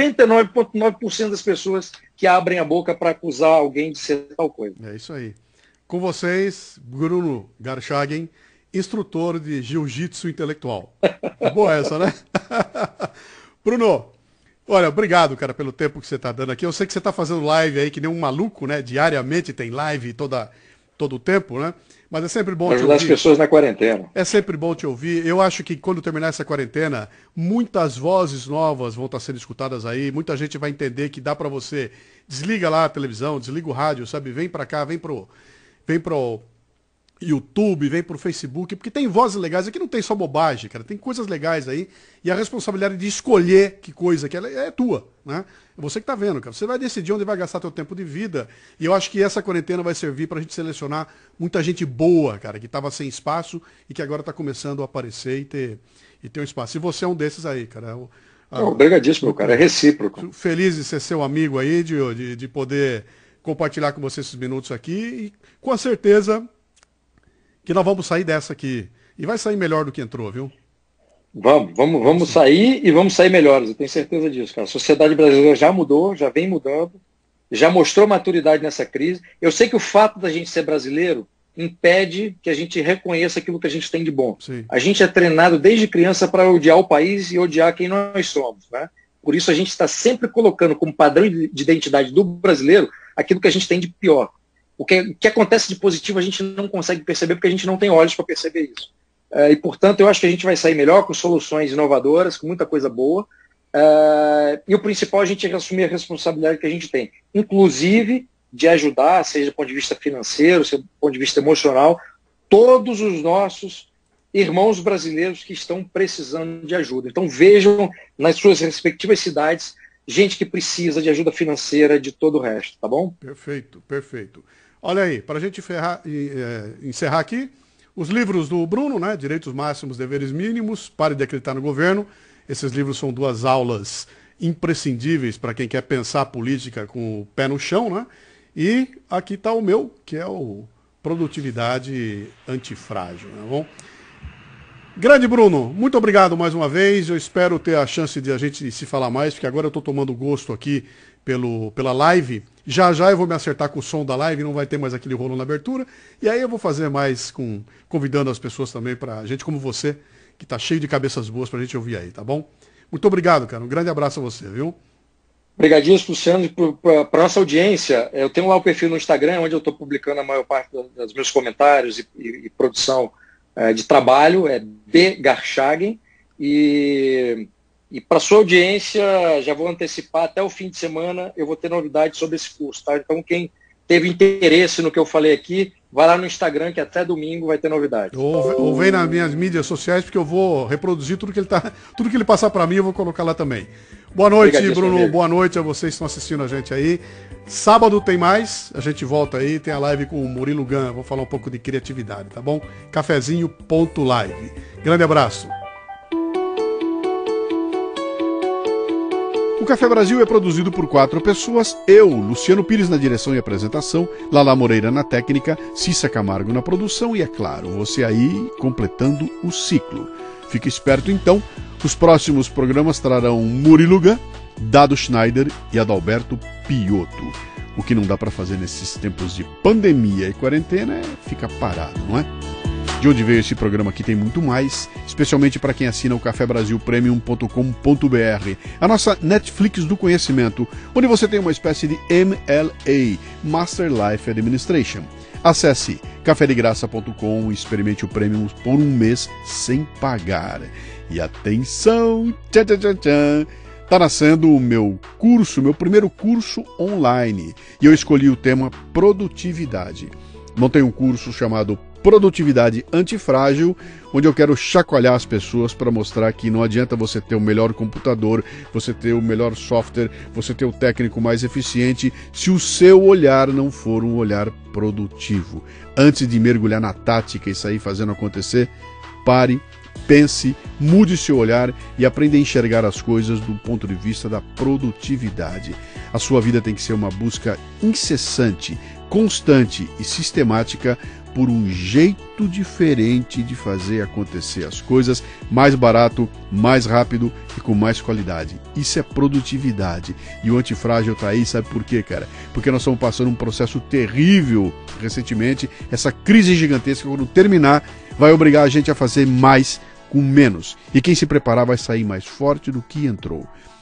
[SPEAKER 5] 99,9% das pessoas que abrem a boca para acusar alguém de ser tal coisa.
[SPEAKER 1] É isso aí. Com vocês, Bruno Garchagen, instrutor de jiu-jitsu intelectual. Boa essa, né? Bruno, olha, obrigado, cara, pelo tempo que você está dando aqui. Eu sei que você está fazendo live aí que nem um maluco, né? Diariamente tem live todo o tempo, né? Mas é sempre bom te
[SPEAKER 5] ajudar
[SPEAKER 1] ouvir.
[SPEAKER 5] As pessoas na quarentena.
[SPEAKER 1] É sempre bom te ouvir. Eu acho que quando terminar essa quarentena, muitas vozes novas vão estar sendo escutadas aí. Muita gente vai entender que dá para você desliga lá a televisão, desliga o rádio, sabe? Vem para cá, vem pro YouTube, vem pro Facebook, porque tem vozes legais. Aqui não tem só bobagem, cara. Tem coisas legais aí. E a responsabilidade de escolher que coisa que é tua, né? É você que tá vendo, cara. Você vai decidir onde vai gastar teu tempo de vida. E eu acho que essa quarentena vai servir pra gente selecionar muita gente boa, cara, que tava sem espaço e que agora tá começando a aparecer e ter um espaço. E você é um desses aí, cara.
[SPEAKER 5] Obrigadíssimo, meu cara. É recíproco.
[SPEAKER 1] Feliz de ser seu amigo aí, de poder compartilhar com você esses minutos aqui. E com a certeza que nós vamos sair dessa aqui. E vai sair melhor do que entrou, viu?
[SPEAKER 5] Vamos sair e vamos sair melhores. Eu tenho certeza disso, cara. A sociedade brasileira já mudou, já vem mudando, já mostrou maturidade nessa crise. Eu sei que o fato da gente ser brasileiro impede que a gente reconheça aquilo que a gente tem de bom.
[SPEAKER 1] Sim.
[SPEAKER 5] A gente é treinado desde criança para odiar o país e odiar quem nós somos, né? Por isso a gente está sempre colocando como padrão de identidade do brasileiro aquilo que a gente tem de pior. O que acontece de positivo a gente não consegue perceber porque a gente não tem olhos para perceber isso. E, portanto, eu acho que a gente vai sair melhor com soluções inovadoras, com muita coisa boa. E o principal é a gente assumir a responsabilidade que a gente tem, inclusive de ajudar, seja do ponto de vista financeiro, seja do ponto de vista emocional, todos os nossos irmãos brasileiros que estão precisando de ajuda. Então vejam nas suas respectivas cidades gente que precisa de ajuda financeira de todo o resto, tá bom?
[SPEAKER 1] Perfeito, perfeito. Olha aí, para a gente encerrar aqui, os livros do Bruno, né? Direitos Máximos, Deveres Mínimos, Pare de Acreditar no Governo. Esses livros são 2 aulas imprescindíveis para quem quer pensar a política com o pé no chão, né? E aqui está o meu, que é o Produtividade Antifrágil, tá bom? Grande Bruno, muito obrigado mais uma vez. Eu espero ter a chance de a gente se falar mais, porque agora eu estou tomando gosto aqui pela live. Já eu vou me acertar com o som da live, não vai ter mais aquele rolo na abertura. E aí eu vou fazer mais convidando as pessoas também para gente como você, que está cheio de cabeças boas para a gente ouvir aí, tá bom? Muito obrigado, cara. Um grande abraço a você, viu?
[SPEAKER 5] Obrigadíssimo, Luciano, para a nossa audiência. Eu tenho lá o perfil no Instagram, onde eu estou publicando a maior parte dos meus comentários e produção de trabalho, é bgarchagen. E para a sua audiência, já vou antecipar, até o fim de semana eu vou ter novidades sobre esse curso, tá? Então quem teve interesse no que eu falei aqui, vai lá no Instagram que até domingo vai ter novidade.
[SPEAKER 1] Ou vem nas minhas mídias sociais, porque eu vou reproduzir tudo que ele passar para mim, eu vou colocar lá também. Boa noite, Bruno. Amigo. Boa noite a vocês que estão assistindo a gente aí. Sábado tem mais, a gente volta aí, tem a live com o Murilo Gun, vou falar um pouco de criatividade, tá bom? Cafezinho.live. Grande abraço. O Café Brasil é produzido por 4 pessoas, eu, Luciano Pires na direção e apresentação, Lala Moreira na técnica, Cissa Camargo na produção e, é claro, você aí completando o ciclo. Fique esperto então, os próximos programas trarão Murilo Gun, Dado Schneider e Adalberto Piotto. O que não dá para fazer nesses tempos de pandemia e quarentena é ficar parado, não é? De onde veio esse programa aqui tem muito mais, especialmente para quem assina o cafebrasilpremium.com.br, a nossa Netflix do conhecimento, onde você tem uma espécie de MLA, Master Life Administration. Acesse cafedegraça.com e experimente o Premium por um mês sem pagar. E atenção, tchan, tchan, tchan, tá nascendo o meu primeiro curso online, e eu escolhi o tema produtividade. Montei um curso chamado Produtividade Antifrágil, onde eu quero chacoalhar as pessoas para mostrar que não adianta você ter o melhor computador, você ter o melhor software, você ter o técnico mais eficiente, se o seu olhar não for um olhar produtivo. Antes de mergulhar na tática e sair fazendo acontecer, pare, pense, mude seu olhar e aprenda a enxergar as coisas do ponto de vista da produtividade. A sua vida tem que ser uma busca incessante, constante e sistemática por um jeito diferente de fazer acontecer as coisas, mais barato, mais rápido e com mais qualidade. Isso é produtividade. E o antifrágil tá aí, sabe por quê, cara? Porque nós estamos passando um processo terrível recentemente. Essa crise gigantesca, quando terminar, vai obrigar a gente a fazer mais com menos. E quem se preparar vai sair mais forte do que entrou.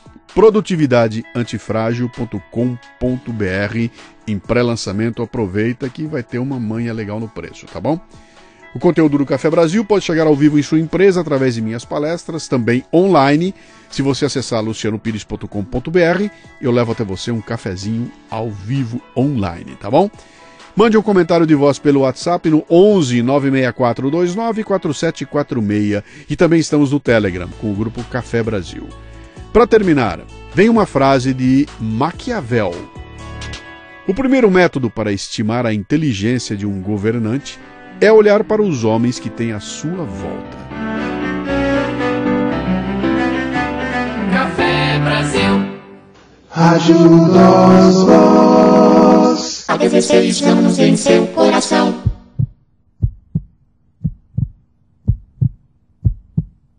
[SPEAKER 1] Produtividadeantifrágil.com.br. Em pré-lançamento, aproveita que vai ter uma manha legal no preço, tá bom? O conteúdo do Café Brasil pode chegar ao vivo em sua empresa através de minhas palestras, também online. Se você acessar lucianopires.com.br, eu levo até você um cafezinho ao vivo online, tá bom? Mande um comentário de voz pelo WhatsApp no 11 96429 4746 e também estamos no Telegram com o grupo Café Brasil. Para terminar, vem uma frase de Maquiavel. O primeiro método para estimar a inteligência de um governante é olhar para os homens que têm à sua volta.
[SPEAKER 6] Café Brasil.
[SPEAKER 7] Ajuda-os,
[SPEAKER 6] a 16 anos em seu coração.